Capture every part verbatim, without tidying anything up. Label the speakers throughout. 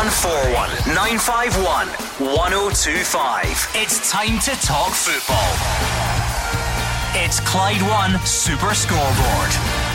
Speaker 1: one four one, nine five one, one oh two five. It's time to talk football. It's Clyde One Super Scoreboard.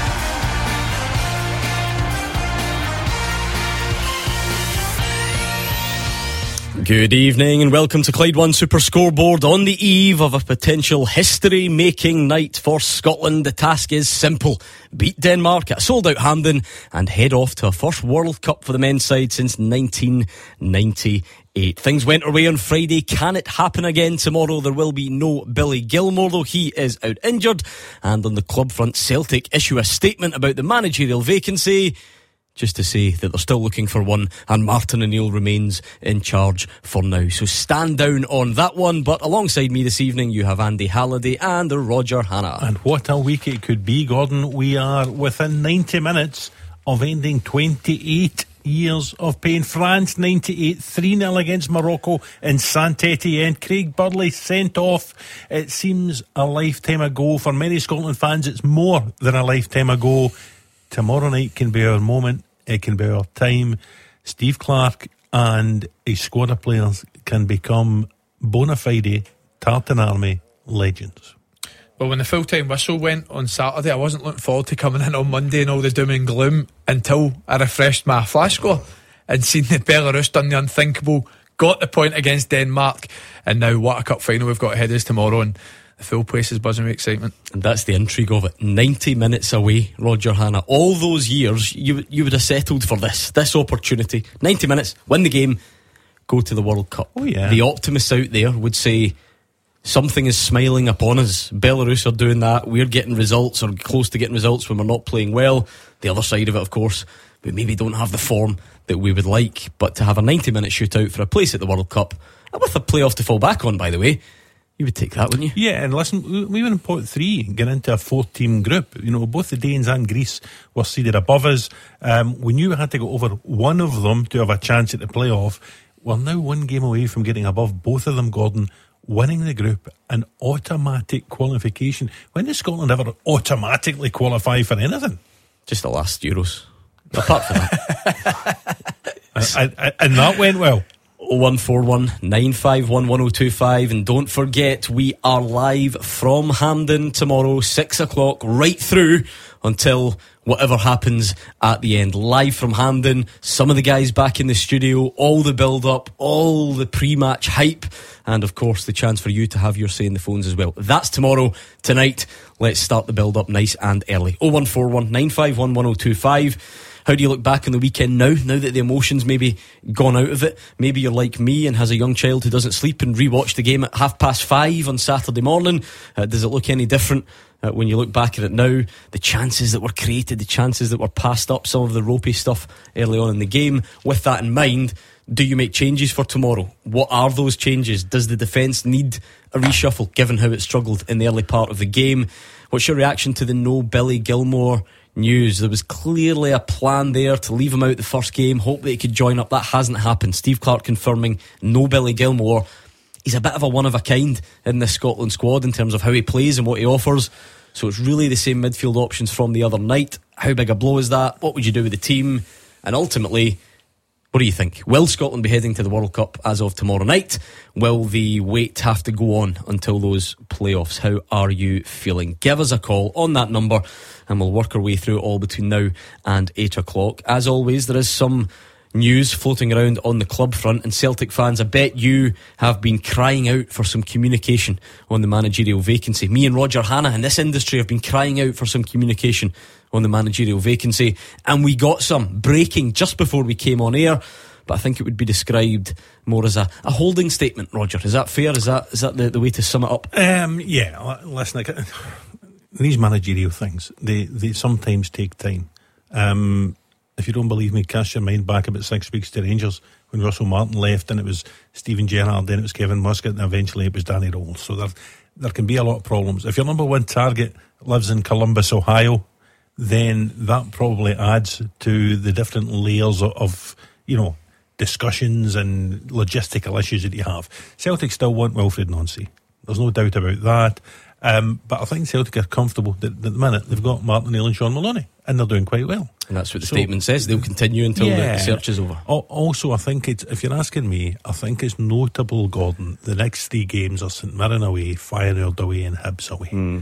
Speaker 2: Good evening and welcome to Clyde One Super Scoreboard on the eve of a potential history-making night for Scotland. The task is simple. Beat Denmark at a sold-out Hampden and head off to a first World Cup for the men's side since nineteen ninety-eight. Things went our way on Friday. Can it happen again tomorrow? There will be no Billy Gilmour, though he is out injured. And on the club front, Celtic issue a statement about the managerial vacancy, just to say that they're still looking for one, and Martin O'Neill remains in charge for now. So stand down on that one. But alongside me this evening, you have Andy Halliday and Roger Hannah.
Speaker 3: And what a week it could be, Gordon. We are within ninety minutes of ending twenty-eight years of pain. France ninety-eight, three nil against Morocco in Saint-Étienne. Craig Burley sent off. It seems a lifetime ago. For many Scotland fans, it's more than a lifetime ago. Tomorrow night can be our moment. It can be our time. Steve Clarke and a squad of players can become bona fide Tartan Army legends.
Speaker 4: Well, when the full-time whistle went on Saturday, I wasn't looking forward to coming in on Monday and all the doom and gloom until I refreshed my flash score and seen that Belarus done the unthinkable, got the point against Denmark, and now what a cup final we've got ahead of us tomorrow, and the full place is buzzing with excitement.
Speaker 2: And that's the intrigue of it. ninety minutes away, Roger Hannah. All those years, you, you would have settled for this, this opportunity. ninety minutes, win the game, go to the World Cup.
Speaker 3: Oh yeah.
Speaker 2: The optimists out there would say something is smiling upon us. Belarus are doing that. We're getting results, or close to getting results, when we're not playing well. The other side of it, of course, we maybe don't have the form that we would like. But to have a ninety minute shootout for a place at the World Cup, and with a playoff to fall back on, by the way, you would take that, wouldn't you?
Speaker 3: Yeah, and listen, we were in pot three, getting into a four-team group. You know, both the Danes and Greece were seeded above us. Um, we knew we had to go over one of them to have a chance at the playoff. We're now one game away from getting above both of them, Gordon, winning the group, an automatic qualification. When does Scotland ever automatically qualify for anything?
Speaker 2: Just the last Euros. Apart from that.
Speaker 3: I, I, and that went well.
Speaker 2: oh one four one, nine five one, one oh two five. And don't forget, we are live from Hampden tomorrow, six o'clock, right through until whatever happens at the end. Live from Hampden, some of the guys back in the studio, all the build-up, all the pre-match hype, and of course the chance for you to have your say in the phones as well. That's tomorrow. Tonight, let's start the build-up nice and early. oh one four one, nine five one, one oh two five. How do you look back on the weekend now, now that the emotions maybe gone out of it? Maybe you're like me and has a young child who doesn't sleep and rewatch the game at half past five on Saturday morning. Uh, does it look any different uh, when you look back at it now? The chances that were created, the chances that were passed up, some of the ropey stuff early on in the game. With that in mind, do you make changes for tomorrow? What are those changes? Does the defence need a reshuffle, given how it struggled in the early part of the game? What's your reaction to the no Billy Gilmour news? There was clearly a plan there to leave him out the first game, hope that he could join up. That hasn't happened. Steve Clarke confirming no Billy Gilmour. He's a bit of a one of a kind in this Scotland squad in terms of how he plays and what he offers. So it's really the same midfield options from the other night. How big a blow is that? What would you do with the team? And ultimately, what do you think? Will Scotland be heading to the World Cup as of tomorrow night? Will the wait have to go on until those playoffs? How are you feeling? Give us a call on that number and we'll work our way through it all between now and eight o'clock. As always, there is some news floating around on the club front, and Celtic fans, I bet you have been crying out for some communication on the managerial vacancy. Me and Roger Hannah in this industry have been crying out for some communication on the managerial vacancy, and we got some breaking just before we came on air. But I think it would be described more as a, a holding statement, Roger. Is that fair? Is that is that the, the way to sum it up?
Speaker 3: Um, yeah, listen, like, these managerial things, they, they sometimes take time. Um, if you don't believe me, cast your mind back about six weeks to Rangers when Russell Martin left, and it was Stephen Gerrard, then it was Kevin Muscat, and eventually it was Danny Rowell. So there, there can be a lot of problems. If your number one target lives in Columbus, Ohio, then that probably adds to the different layers of, of you know, discussions and logistical issues that you have. Celtic still want Wilfred Nancy. There's no doubt about that. Um, but I think Celtic are comfortable that at the minute they've got Martin O'Neill and Sean Maloney, and they're doing quite well.
Speaker 2: And that's what the
Speaker 3: So-
Speaker 2: statement says. They'll continue until
Speaker 3: Yeah.
Speaker 2: the search is over.
Speaker 3: Al- Also, I think it's, if you're asking me, I think it's notable, Gordon, the next three games are St Mirren away, Feyenoord away and Hibs away.
Speaker 2: Mm.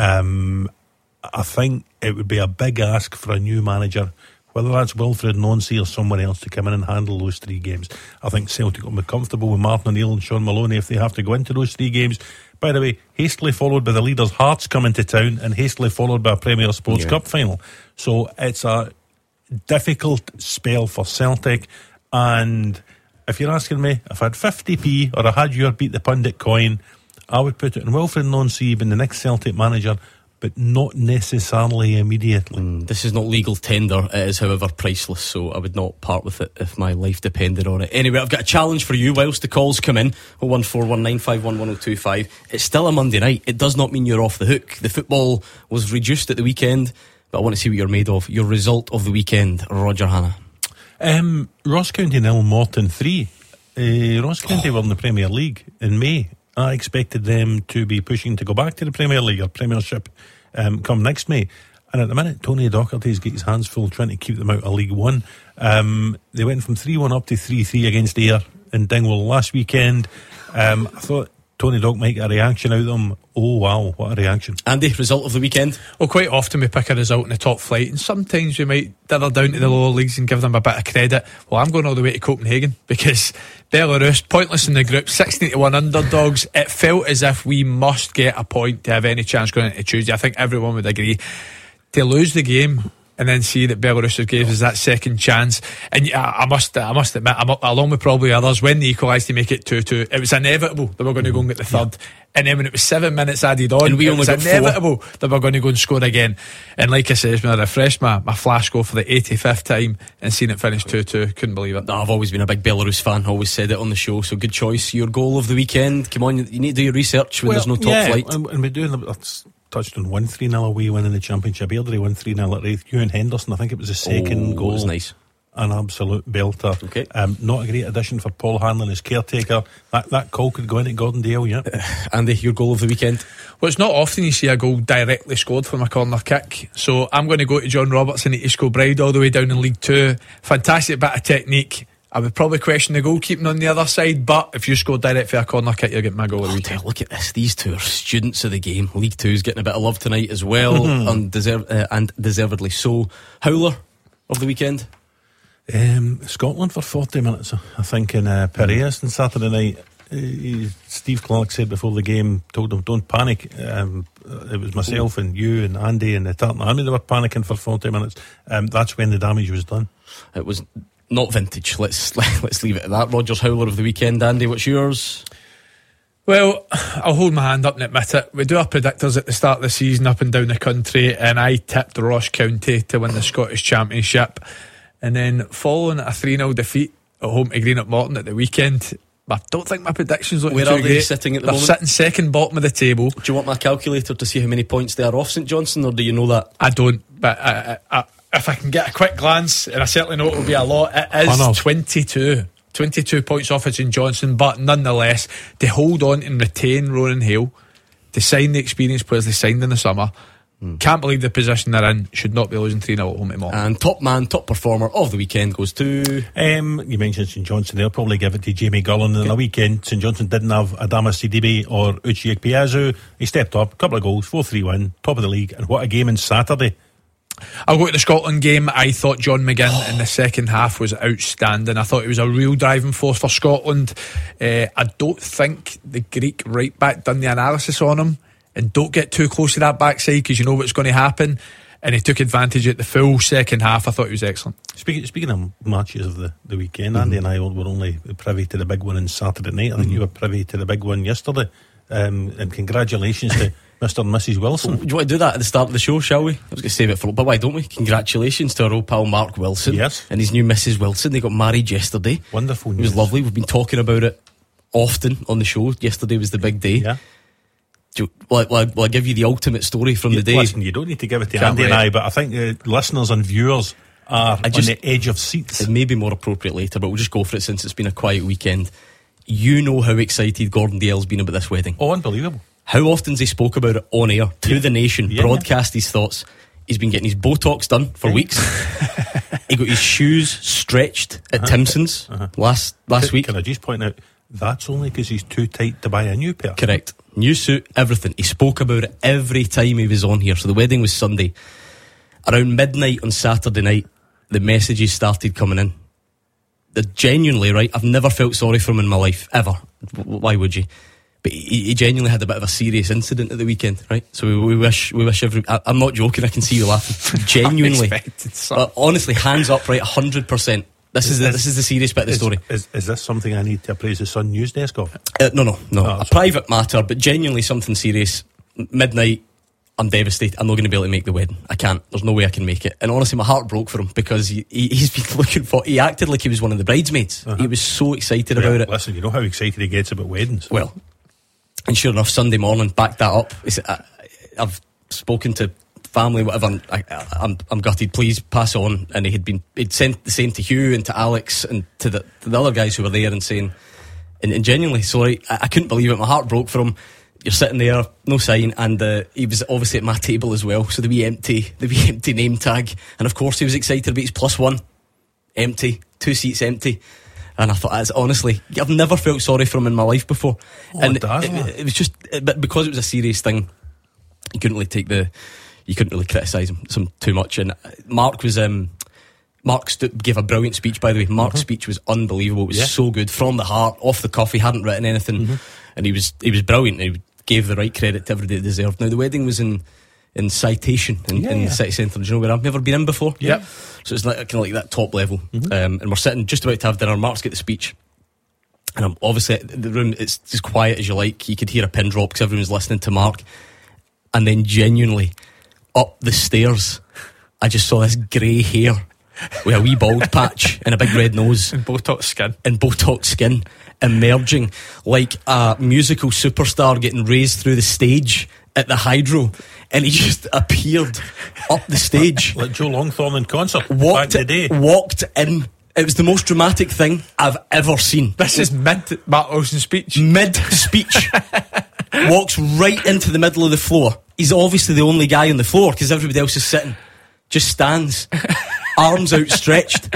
Speaker 3: Um, I think it would be a big ask for a new manager, whether that's Wilfred Nonsi or someone else, to come in and handle those three games. I think Celtic will be comfortable with Martin O'Neill and Sean Maloney if they have to go into those three games. By the way, hastily followed by the leaders' Hearts coming to town, and hastily followed by a Premier Sports
Speaker 2: Yeah.
Speaker 3: Cup final. So it's a difficult spell for Celtic. And if you're asking me, if I had fifty p or I had your beat the pundit coin, I would put it in Wilfred Nonsi being the next Celtic manager, but not necessarily immediately.
Speaker 2: Mm, this is not legal tender. It is, however, priceless, so I would not part with it if my life depended on it. Anyway, I've got a challenge for you whilst the calls come in. oh one four one nine five one one oh two five. It's still a Monday night. It does not mean you're off the hook. The football was reduced at the weekend, but I want to see what you're made of. Your result of the weekend, Roger Hanna.
Speaker 3: Um, Ross County nil, Morton three. Uh, Ross County were in the Premier League in May. I expected them to be pushing to go back to the Premier League or Premiership um, come next May. And at the minute, Tony Docherty's got his hands full trying to keep them out of League One. Um, they went from three one up to three three against Ayr in Dingwall last weekend. Um, I thought Tony Dock might get a reaction out of them. Oh wow, what a reaction.
Speaker 2: Andy, result of the weekend?
Speaker 4: Well, quite often we pick a result in the top flight, and sometimes we might dither down to the lower leagues and give them a bit of credit. Well, I'm going all the way to Copenhagen because Belarus, pointless in the group, sixteen to one underdogs. It felt as if we must get a point to have any chance going into Tuesday. I think everyone would agree. To lose the game and then see that Belarus gave us that second chance, and yeah, I must I must admit, I'm, along with probably others, when they equalised to make it two two, it was inevitable that we're going to go and get the third. Yeah. And then when it was seven minutes added on,
Speaker 2: and we
Speaker 4: it
Speaker 2: only
Speaker 4: was
Speaker 2: got
Speaker 4: inevitable
Speaker 2: four.
Speaker 4: that we're going to go and score again. And like I said, when I refreshed my, my flash score for the eighty-fifth time and seen it finish two two, couldn't believe it.
Speaker 2: No, I've always been a big Belarus fan, always said it on the show, so good choice. Your goal of the weekend, come on, you need to do your research when
Speaker 3: Well,
Speaker 2: there's no top
Speaker 3: yeah,
Speaker 2: flight.
Speaker 3: and, and we're doing that's touched on one three nil away winning the championship. Airdrie won three nil at Raith. Ewan Henderson, I think it was the second
Speaker 2: oh,
Speaker 3: goal.
Speaker 2: That was nice.
Speaker 3: An absolute belter.
Speaker 2: Okay.
Speaker 3: Um, not a great addition for Paul Hanlon as caretaker. That that call could go into Gordon Dale, yeah.
Speaker 2: Uh, Andy, your goal of the weekend?
Speaker 4: Well, it's not often you see a goal directly scored from a corner kick, so I'm going to go to John Robertson at East Kilbride all the way down in League Two. Fantastic bit of technique. I would probably question the goalkeeping on the other side, but if you score direct for a corner kick, you'll get my goal of the
Speaker 2: Oh,
Speaker 4: weekend.
Speaker 2: dear, look at this. These two are students of the game. League Two's getting a bit of love tonight as well, and, deserve, uh, and deservedly so. Howler of the weekend?
Speaker 3: Um, Scotland for forty minutes, I think, in uh, Piraeus on Saturday night. Uh, Steve Clark said before the game, told them, don't panic. Um, it was myself and you and Andy and the Tartan Army that were panicking for forty minutes. Um, that's when the damage was done.
Speaker 2: It was not vintage. Let's let's leave it at that. Rogers Howler of the weekend. Andy, what's yours?
Speaker 4: Well, I'll hold my hand up and admit it. We do our predictors at the start of the season up and down the country, and I tipped Ross County to win the Scottish Championship. And then following a three nil defeat at home to Greenock Morton at the weekend, I don't think my predictions look too
Speaker 2: Where are they
Speaker 4: great.
Speaker 2: sitting at the
Speaker 4: They're
Speaker 2: moment?
Speaker 4: sitting second bottom of the table.
Speaker 2: Do you want my calculator to see how many points they are off St Johnstone, or do you know that?
Speaker 4: I don't, but I, I, I, if I can get a quick glance, and I certainly know it will be a lot, it is
Speaker 3: Oh, no.
Speaker 4: twenty-two. twenty-two points off at St Johnstone, but nonetheless, to hold on and retain Ronan Hale, to sign the experienced players they signed in the summer, mm. can't believe the position they're in, should not be losing three nil at home to Morton.
Speaker 2: And top man, top performer of the weekend goes to...
Speaker 3: Um, you mentioned St Johnstone. They'll probably give it to Jamie Gullen. Okay. In the weekend, St Johnstone didn't have Adama Sidibe or Uche Piazzu. He stepped up, a couple of goals, four three one, top of the league. And what a game on Saturday.
Speaker 4: I'll go to the Scotland game. I thought John McGinn in the second half was outstanding. I thought he was a real driving force for Scotland. uh, I don't think the Greek right back done the analysis on him, and don't get too close to that backside because you know what's going to happen, and he took advantage at the full second half. I thought he was excellent.
Speaker 3: Speaking, speaking of matches of the, the weekend, mm-hmm. Andy and I were only privy to the big one on Saturday night. I think mm-hmm. you were privy to the big one yesterday. Um, and congratulations to Mister and Missus Wilson.
Speaker 2: Do you want to do that at the start of the show, shall we? I was going to save it for, but why don't we? Congratulations to our old pal Mark Wilson.
Speaker 3: Yes.
Speaker 2: And his new Missus Wilson. They got married yesterday.
Speaker 3: Wonderful news.
Speaker 2: It was lovely. We've been talking about it often on the show. Yesterday was the big day.
Speaker 3: Yeah.
Speaker 2: Do you, will, I, will, I, will I give you the ultimate story from
Speaker 3: you,
Speaker 2: the day?
Speaker 3: Listen, you don't need to give it to
Speaker 4: Can't
Speaker 3: Andy
Speaker 4: wait.
Speaker 3: and I, but I think uh, listeners and viewers are
Speaker 2: I just,
Speaker 3: on the edge of seats.
Speaker 2: It may be more appropriate later, but we'll just go for it since it's been a quiet weekend. You know how excited Gordon Dale's been about this wedding.
Speaker 3: Oh, unbelievable.
Speaker 2: how often's he spoke about it on air to
Speaker 3: Yeah.
Speaker 2: the nation,
Speaker 3: Yeah,
Speaker 2: broadcast his thoughts. He's been getting his Botox done for
Speaker 3: Yeah.
Speaker 2: weeks. He got his shoes stretched at
Speaker 3: Uh-huh.
Speaker 2: Timson's
Speaker 3: Uh-huh.
Speaker 2: last last
Speaker 3: Can-
Speaker 2: week.
Speaker 3: Can I just point out, that's only because he's too tight to buy a new pair.
Speaker 2: Correct. New suit, everything. He spoke about it every time he was on here. So the wedding was Sunday. Around midnight on Saturday night, the messages started coming in. They're genuinely, right, I've never felt sorry for him in my life, ever. W- Why would you? But he, he genuinely had a bit of a serious incident at the weekend, right? So we, we wish we wish every... I, I'm not joking, I can see you laughing. Genuinely.
Speaker 4: Unexpected, son.
Speaker 2: Uh, honestly, hands up, right, one hundred percent. This is, the, this is the serious bit of the
Speaker 3: Is,
Speaker 2: story.
Speaker 3: is, is this something I need to appraise the Sun news desk of?
Speaker 2: Uh, no, no, no.
Speaker 3: Oh,
Speaker 2: a
Speaker 3: sorry.
Speaker 2: private matter, but genuinely something serious. M- Midnight, I'm devastated. I'm not going to be able to make the wedding. I can't. There's no way I can make it. And honestly, my heart broke for him because he, he, he's been looking for... He acted like he was one of the bridesmaids.
Speaker 3: Uh-huh.
Speaker 2: He was so excited
Speaker 3: Well,
Speaker 2: about it.
Speaker 3: Listen, you know how excited he gets about weddings.
Speaker 2: Well, and sure enough, Sunday morning, backed that up. He said, I, I've spoken to family, whatever. And I, I, I'm, I'm gutted. Please pass on. And he had been, he'd sent the same to Hugh and to Alex and to the, to the other guys who were there and saying, and, and genuinely sorry. I, I couldn't believe it. My heart broke for him. You're sitting there, no sign, and uh, he was obviously at my table as well. So the wee empty, the wee empty name tag, and of course he was excited about his plus one, empty, two seats empty. And I thought, that's honestly, I've never felt sorry for him in my life before.
Speaker 3: Oh,
Speaker 2: and
Speaker 3: it does,
Speaker 2: it,
Speaker 3: man.
Speaker 2: it was just, but because it was a serious thing, you couldn't really take the, you couldn't really criticise him some too much. And Mark was, um, Mark st- gave a brilliant speech, by the way. Mark's speech was unbelievable. It was
Speaker 3: Yeah.
Speaker 2: so good, from the heart, off the cuff. He hadn't written anything, and he was he was brilliant. He gave the right credit to everybody it deserved. Now the wedding was in in Citation in,
Speaker 3: Yeah,
Speaker 2: in
Speaker 3: yeah.
Speaker 2: the city centre. Do you know where I've never been in before?
Speaker 4: Yep.
Speaker 2: So it's like kind of like that top level, um, and we're sitting just about to have dinner. Mark's get the speech, and I'm obviously the room. It's as quiet as you like. You could hear a pin drop because everyone's listening to Mark, and then genuinely up the stairs, I just saw this grey hair with a wee bald patch and a big red nose
Speaker 4: And Botox skin.
Speaker 2: and Botox skin emerging like a musical superstar getting raised through the stage at the Hydro, and he just appeared up the stage,
Speaker 3: Like Joe Longthorne in concert
Speaker 2: walked
Speaker 3: back in the day.
Speaker 2: walked in. It was the most dramatic thing I've ever seen.
Speaker 4: This is mid Mark Wilson speech.
Speaker 2: Mid speech, walks right into the middle of the floor. He's obviously the only guy on the floor because everybody else is sitting. Just stands, arms outstretched,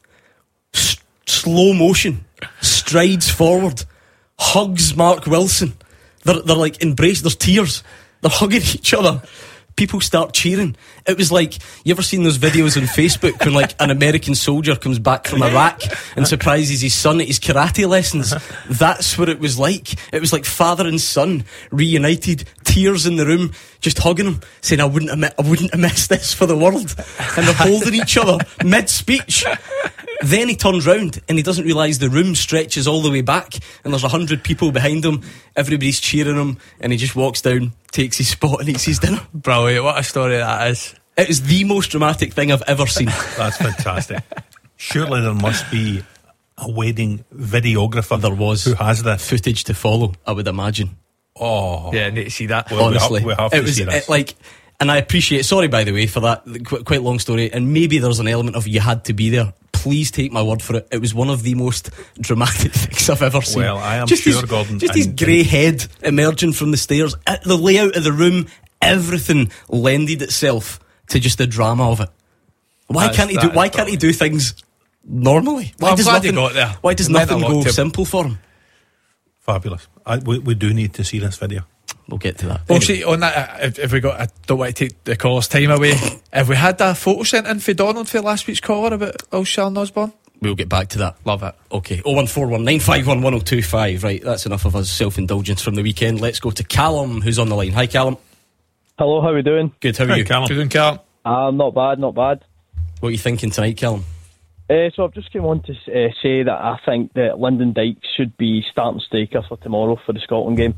Speaker 2: S- slow motion, strides forward, hugs Mark Wilson. They're, they're like embraced. There's tears. They're hugging each other. People start cheering. It was like, you ever seen those videos on Facebook when like an American soldier comes back from Iraq and surprises his son at his karate lessons? That's what it was like. It was like father and son reunited, tears in the room, just hugging him, saying, I wouldn't have, mi- I wouldn't have missed this for the world. And they're holding each other mid-speech. Then he turns round and he doesn't realise the room stretches all the way back and there's a hundred people behind him. Everybody's cheering him, and he just walks down, takes his spot and eats his dinner.
Speaker 4: Brilliant. What a story that is.
Speaker 2: It is the most dramatic thing I've ever seen.
Speaker 3: That's fantastic. Surely there must be a wedding videographer.
Speaker 2: There was.
Speaker 3: Who has this?
Speaker 2: Footage to follow, I would imagine.
Speaker 3: Oh,
Speaker 4: Yeah, I need to see that.
Speaker 3: Well, we have-
Speaker 2: Honestly,
Speaker 3: we have
Speaker 2: it
Speaker 3: to
Speaker 2: was
Speaker 3: see this.
Speaker 2: it, like, and I appreciate. Sorry, by the way, for that qu- quite long story. And maybe there's an element of you had to be there. Please take my word for it. It was one of the most dramatic things I've ever seen.
Speaker 3: Well, I am
Speaker 2: just
Speaker 3: sure,
Speaker 2: his,
Speaker 3: Gordon,
Speaker 2: Just his
Speaker 3: and-
Speaker 2: grey head emerging from the stairs. Uh, The layout of the room, everything lended itself to just the drama of it. Why
Speaker 4: That's-
Speaker 2: can't he do?
Speaker 4: that is
Speaker 2: Why can't he do things normally? Why
Speaker 4: Well, I'm
Speaker 2: does
Speaker 4: glad he
Speaker 2: nothing,
Speaker 4: got there.
Speaker 2: Why does
Speaker 4: It meant a
Speaker 2: nothing
Speaker 4: lot
Speaker 2: go
Speaker 4: to him.
Speaker 2: simple for him?
Speaker 3: fabulous. I, we, we do need to see this video.
Speaker 2: We'll get to that.
Speaker 4: Well,
Speaker 2: Anyway.
Speaker 4: see, on that, uh, if, if we got, I don't want to take the caller's time away. Have we had that photo sent in for Donald for last week's caller about Ulshan Osborne?
Speaker 2: We'll get back to that.
Speaker 4: Love it.
Speaker 2: Okay, oh one four one nine five one one oh two five. Right, that's enough of us self-indulgence from the weekend. Let's go to Callum, who's on the line. Hi, Callum.
Speaker 5: Hello, how are we doing?
Speaker 2: Good, how are
Speaker 3: Hi,
Speaker 2: you?
Speaker 3: Callum.
Speaker 4: Good doing, Cal.
Speaker 5: Uh, not bad, not bad.
Speaker 2: What are you thinking tonight, Callum?
Speaker 5: Uh, so I've just came on to uh, say that I think that Lyndon Dykes should be starting striker for tomorrow for the Scotland game.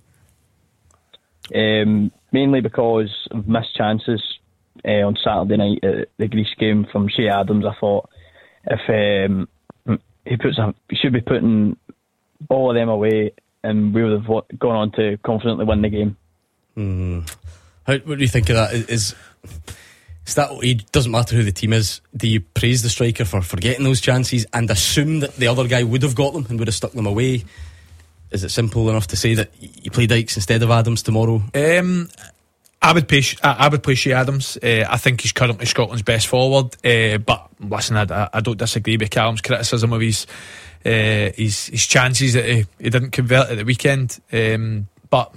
Speaker 5: Um, mainly because of missed chances uh, on Saturday night at the Greece game from Shea Adams. I thought if um, he puts, a, he should be putting all of them away, and we would have wa- gone on to confidently win the game.
Speaker 2: How, what do you think of that? Is, is, is that it doesn't matter who the team is? Do you praise the striker for, for getting those chances and assume that the other guy would have got them and would have stuck them away? is it simple enough to say that you play Dykes instead of Adams tomorrow?
Speaker 4: Um, I would play. I, I would play Shea Adams. Uh, I think he's currently Scotland's best forward. Uh, but listen, I, I don't disagree with Callum's criticism of his uh, his, his chances that he, he didn't convert at the weekend. Um, but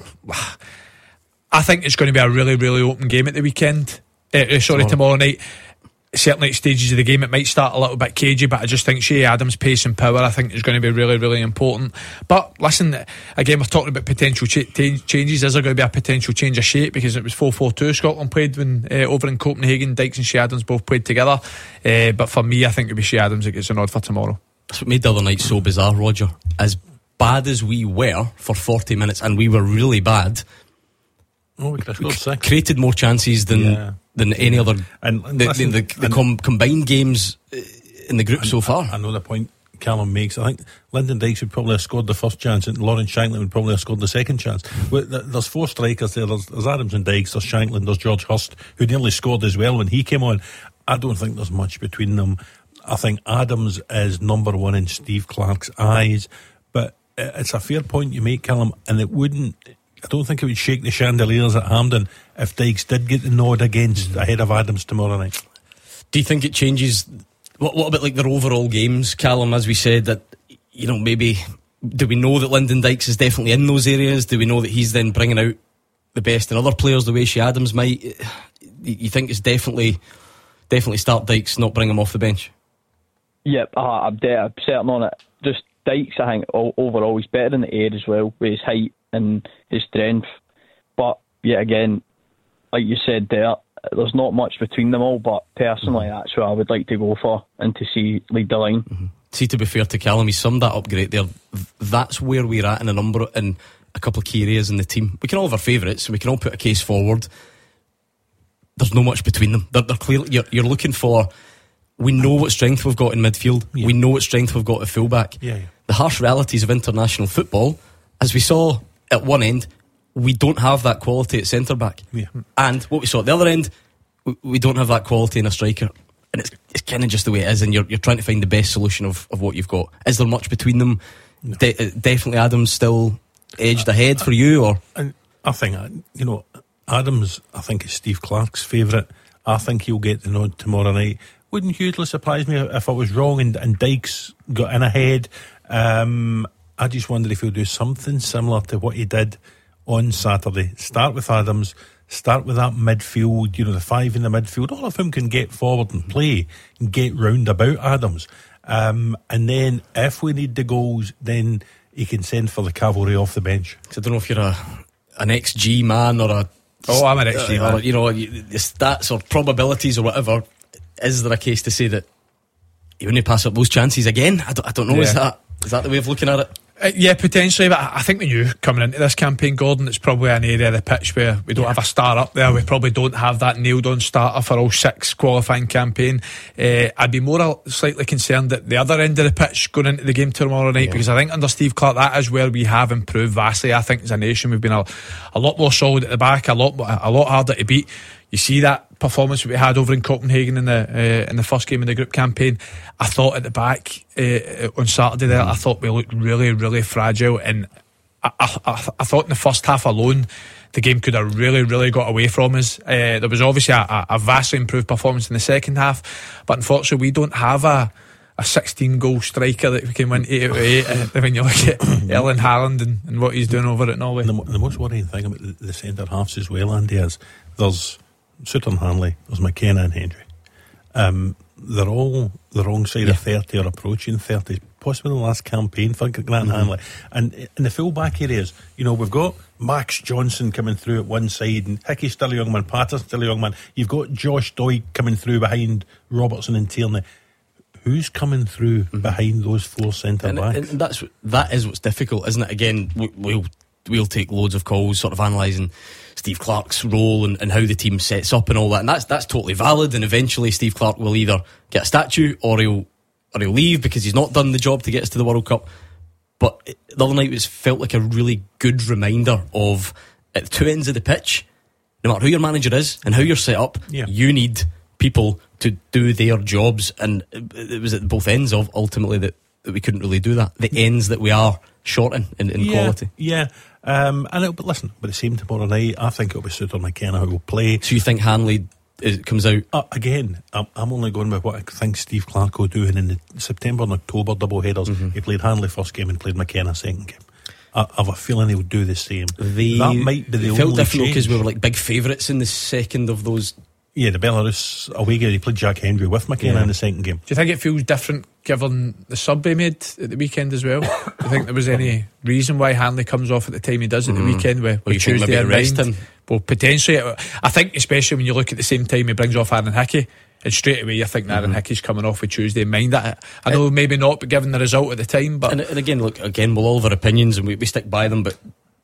Speaker 4: I think it's going to be a really, really open game at the weekend. Uh, sorry, tomorrow night. Certainly at stages of the game it might start a little bit cagey, but I just think Shea Adams' pace and power I think is going to be really, really important. But listen, again, we're talking about potential ch- t- changes. Is there going to be a potential change of shape? Because it was four four two Scotland played when uh, over in Copenhagen. Dykes and Shea Adams both played together, uh, but for me I think it'll be Shea Adams that gets a nod for tomorrow.
Speaker 2: That's what made the other night so bizarre, Roger. As bad as we were for forty minutes, and we were really bad,
Speaker 3: oh, we could have scored
Speaker 2: created more chances than
Speaker 3: yeah.
Speaker 2: than any other
Speaker 3: and, and
Speaker 2: the,
Speaker 3: listen,
Speaker 2: the, the, the
Speaker 3: and,
Speaker 2: com- combined games in the group
Speaker 3: and,
Speaker 2: so far.
Speaker 3: I, I know the point Callum makes. I think Lyndon Dykes would probably have scored the first chance, and Lawrence Shankland would probably have scored the second chance. There's four strikers there. There's, there's Adams and Dykes, there's Shankland, there's George Hurst, who nearly scored as well when he came on. I don't think there's much between them. I think Adams is number one in Steve Clarke's eyes, but it's a fair point you make, Callum, and it wouldn't. I don't think it would shake the chandeliers at Hampden if Dykes did get the nod against ahead of Adams tomorrow night.
Speaker 2: Do you think it changes? What, what about like their overall games, Callum? As we said, that you know, maybe do we know that Lyndon Dykes is definitely in those areas? Do we know that he's then bringing out the best in other players the way Shea Adams might? You think it's definitely, definitely start Dykes, not bring him off the bench?
Speaker 5: Yep, uh, I'm, de- I'm certain on it. Just Dykes, I think o- overall he's better in the air as well with his height and his strength, but yet again, like you said there, there's not much between them all, but personally mm-hmm. that's what I would like to go for and to see lead the line.
Speaker 2: Mm-hmm. See, to be fair to Callum, he summed that up great there. That's where we're at in a number in a couple of key areas in the team. We can all have our favourites, we can all put a case forward. There's no much between them. They're, they're clearly, you're, you're looking for, we know what strength we've got in midfield, yeah. we know what strength we've got at fullback.
Speaker 3: Yeah, yeah. The
Speaker 2: harsh realities of international football, as we saw at one end, we don't have that quality at centre back,
Speaker 3: yeah.
Speaker 2: and what we saw at the other end, we, we don't have that quality in a striker, and it's, it's kind of just the way it is, and you're, you're trying to find the best solution of, of what you've got. Is there much between them?
Speaker 3: No.
Speaker 2: De- definitely Adams still edged I, ahead I, for you, or
Speaker 3: I, I think you know Adams I think is Steve Clarke's favourite. I think he'll get the nod tomorrow night. Wouldn't hugely surprise me if I was wrong and, and Dykes got in ahead. um, I just wonder if he'll do something similar to what he did on Saturday. Start with Adams, start with that midfield, you know, the five in the midfield. All of them can get forward and play and get round about Adams. Um, and then if we need the goals, then he can send for the cavalry off the bench.
Speaker 2: I don't know if you're a an X G man or a
Speaker 4: oh I'm an X G
Speaker 2: uh,
Speaker 4: man.
Speaker 2: Or, you know, the stats or probabilities or whatever. Is there a case to say that you wouldn't pass up those chances again? I don't, I don't know. Yeah. Is that is that the way of looking at it?
Speaker 4: Uh, yeah, potentially, but I think we knew coming into this campaign, Gordon, it's probably an area of the pitch where we don't yeah. have a star up there. We probably don't have that nailed on starter for all six qualifying campaign. Uh, I'd be more slightly concerned at the other end of the pitch going into the game tomorrow night, yeah. because I think under Steve Clarke that is where we have improved vastly. I think as a nation we've been a, a lot more solid at the back, a lot a lot harder to beat. You see that performance we had over in Copenhagen in the uh, in the first game in the group campaign. I thought at the back uh, on Saturday there, I thought we looked really, really fragile, and I, I, I thought in the first half alone, the game could have really, really got away from us. Uh, there was obviously a, a vastly improved performance in the second half, but unfortunately we don't have a a sixteen goal striker that we can win eight out of eight. Uh, when you look at Erling Haaland and, and what he's doing over at Norway.
Speaker 3: The, the most worrying thing about the, the centre halves as well, Andy, is there's Sutton Hanley, there's McKenna and Hendry. Um, they're all the wrong side yeah. of thirty or approaching thirty, possibly the last campaign for Grant mm-hmm. Hanley. And in the full back areas, you know, we've got Max Johnson coming through at one side, and Hickey's still a young man, Patterson's still a young man. You've got Josh Doig coming through behind Robertson and Tierney. Who's coming through mm-hmm. behind those four centre
Speaker 2: and,
Speaker 3: backs?
Speaker 2: And that's that is what's difficult, isn't it? Again, we, we'll we'll take loads of calls, sort of analysing Steve Clarke's role and, and how the team sets up and all that, and that's that's totally valid. And eventually, Steve Clarke will either get a statue or he'll or he'll leave because he's not done the job to get us to the World Cup. But the other night was felt like a really good reminder of at the two ends of the pitch, no matter who your manager is and how you're set up,
Speaker 3: yeah.
Speaker 2: you need people to do their jobs, and it was at both ends of ultimately that, that we couldn't really do that. The ends that we are shorten in, in
Speaker 3: yeah,
Speaker 2: quality.
Speaker 3: Yeah, um, and it'll, but listen, but the same tomorrow night, I think it'll be Suter McKenna who will play.
Speaker 2: So you think Hanley is, comes out?
Speaker 3: Uh, again, I'm, I'm only going with what I think Steve Clarke will do in the September and October double headers. Mm-hmm. He played Hanley first game and played McKenna second game. I, I have a feeling he'll do the same.
Speaker 2: The,
Speaker 3: that might be the
Speaker 2: it
Speaker 3: only
Speaker 2: felt different
Speaker 3: change.
Speaker 2: because we were like big favourites in the second of those.
Speaker 3: Yeah, the Belarus away game, he played Jack Hendry with McKenna
Speaker 2: Yeah.
Speaker 3: in the second game.
Speaker 4: Do you think it feels different given the sub he made at the weekend as well? Do you think there was any reason why Hanley comes off at the time he does at the weekend with,
Speaker 2: Well,
Speaker 4: with
Speaker 2: you think
Speaker 4: Tuesday
Speaker 2: maybe
Speaker 4: in
Speaker 2: rest
Speaker 4: mind?
Speaker 2: him?
Speaker 4: Well, potentially. I think especially when you look at the same time he brings off Aaron Hickey, and straight away you think mm-hmm. Aaron Hickey's coming off with Tuesday in mind. That I know it, maybe not, but given the result at the time. But
Speaker 2: and, and again, look, again, we'll all have our opinions and we, we stick by them, but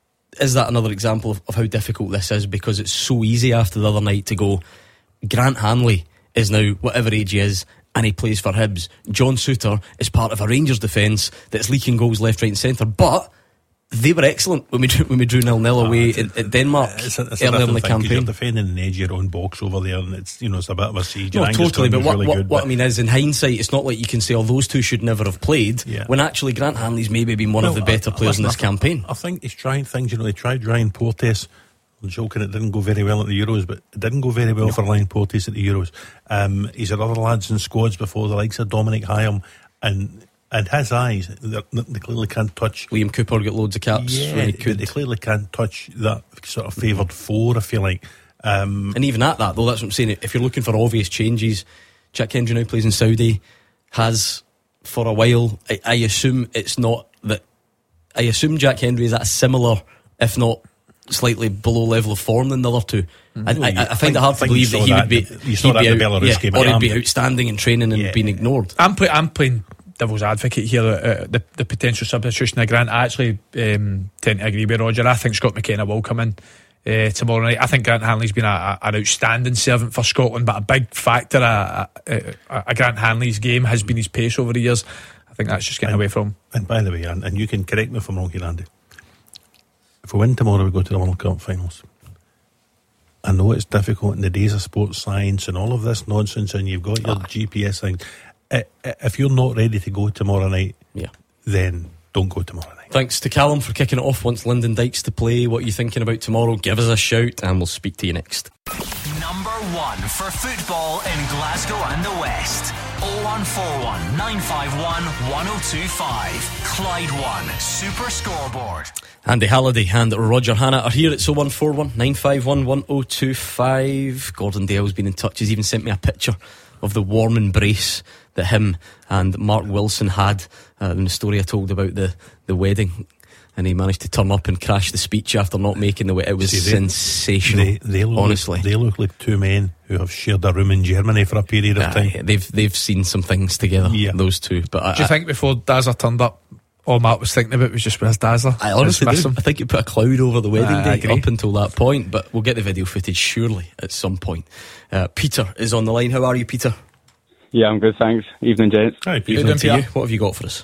Speaker 2: is that another example of, of how difficult this is? Because it's so easy after the other night to go, Grant Hanley is now whatever age he is and he plays for Hibs. John Suter is part of a Rangers defence that's leaking goals left, right and centre, but they were excellent when we drew, when we drew nil nil away
Speaker 3: oh,
Speaker 2: at, at Denmark
Speaker 3: it's a, it's a
Speaker 2: earlier in the
Speaker 3: thing, 'cause
Speaker 2: campaign.
Speaker 3: You're defending the edge of your own box over there, and it's, you know, it's a bit of a siege.
Speaker 2: No,
Speaker 3: Angus
Speaker 2: totally,
Speaker 3: Gunn
Speaker 2: but
Speaker 3: was
Speaker 2: what,
Speaker 3: really
Speaker 2: what,
Speaker 3: good,
Speaker 2: what
Speaker 3: but
Speaker 2: I mean is, in hindsight, it's not like you can say, oh, those two should never have played,
Speaker 3: Yeah.
Speaker 2: when actually Grant Hanley's maybe been one
Speaker 3: Well,
Speaker 2: of the better
Speaker 3: I-
Speaker 2: players
Speaker 3: listen,
Speaker 2: in this
Speaker 3: I,
Speaker 2: campaign.
Speaker 3: I think he's trying things. You know, he tried Ryan Porteous. I'm joking, it didn't go very well at the Euros, but it didn't go very well no. for Ryan Porteous at the Euros. Um, he's had other lads in squads before, the likes of Dominic Hyam, and and his eyes, they, they clearly can't touch.
Speaker 2: Liam Cooper got loads of caps
Speaker 3: Yeah,
Speaker 2: when he
Speaker 3: they,
Speaker 2: could.
Speaker 3: they clearly can't touch that sort of favoured four, I feel like. Um,
Speaker 2: and even at that, though, that's what I'm saying. If you're looking for obvious changes, Jack Hendry now plays in Saudi, has for a while. I, I assume it's not that. I assume Jack Hendry is at a similar, if not slightly below level of form than the other two. Mm-hmm. I, I, I find it hard to believe that he would be,
Speaker 3: you saw that
Speaker 2: be
Speaker 3: in the
Speaker 2: out,
Speaker 3: Belarus
Speaker 2: yeah,
Speaker 3: game,
Speaker 2: or he'd be
Speaker 3: Am-
Speaker 2: outstanding in training and
Speaker 3: Yeah.
Speaker 2: being ignored.
Speaker 4: I'm, play, I'm playing devil's advocate here. Uh, the, the potential substitution of Grant. I actually um, tend to agree with Roger. I think Scott McKenna will come in uh, tomorrow night. I think Grant Hanley's been a, a, an outstanding servant for Scotland, but a big factor of a, a, a Grant Hanley's game has been his pace over the years. I think that's just getting
Speaker 3: and,
Speaker 4: away from him.
Speaker 3: And by the way, and, and you can correct me if I'm wrong here, Andy, if we win tomorrow, we go to the World Cup finals. I know it's difficult in the days of sports science and all of this nonsense, and you've got your oh. G P S thing. If you're not ready to go tomorrow night,
Speaker 2: yeah.
Speaker 3: then don't go tomorrow night.
Speaker 2: Thanks to Callum for kicking it off. Once Lyndon Dykes to play, what are you thinking about tomorrow? Give us a shout and we'll speak to you next.
Speaker 1: Number one for football in Glasgow and the West. oh one four one, nine five one, one oh two five. Clyde One Super Scoreboard.
Speaker 2: Andy Halliday and Roger Hannah are here at oh one four one, nine five one, one oh two five. Gordon Dale's been in touch. He's even sent me a picture of the warm embrace that him and Mark Wilson had uh, in the story I told about the, the wedding, and he managed to turn up and crash the speech after not making the way. It was See, they, sensational.
Speaker 3: They, they look
Speaker 2: honestly,
Speaker 3: like, they look like two men who have shared a room in Germany for a period of
Speaker 2: uh,
Speaker 3: time.
Speaker 2: They've they've seen some things together. Yeah. Those two. But I,
Speaker 4: do you
Speaker 2: I,
Speaker 4: think before Dazzler turned up, all Matt was thinking about was just where's Dazzler?
Speaker 2: I honestly do. I think it put a cloud over the wedding
Speaker 4: uh,
Speaker 2: day up until that point. But we'll get the video footage surely at some point. Uh, Peter is on the line. How are you, Peter?
Speaker 6: Yeah, I'm good, thanks. Evening, gents.
Speaker 3: Hi, Peter.
Speaker 2: Evening to you. What have you got for us?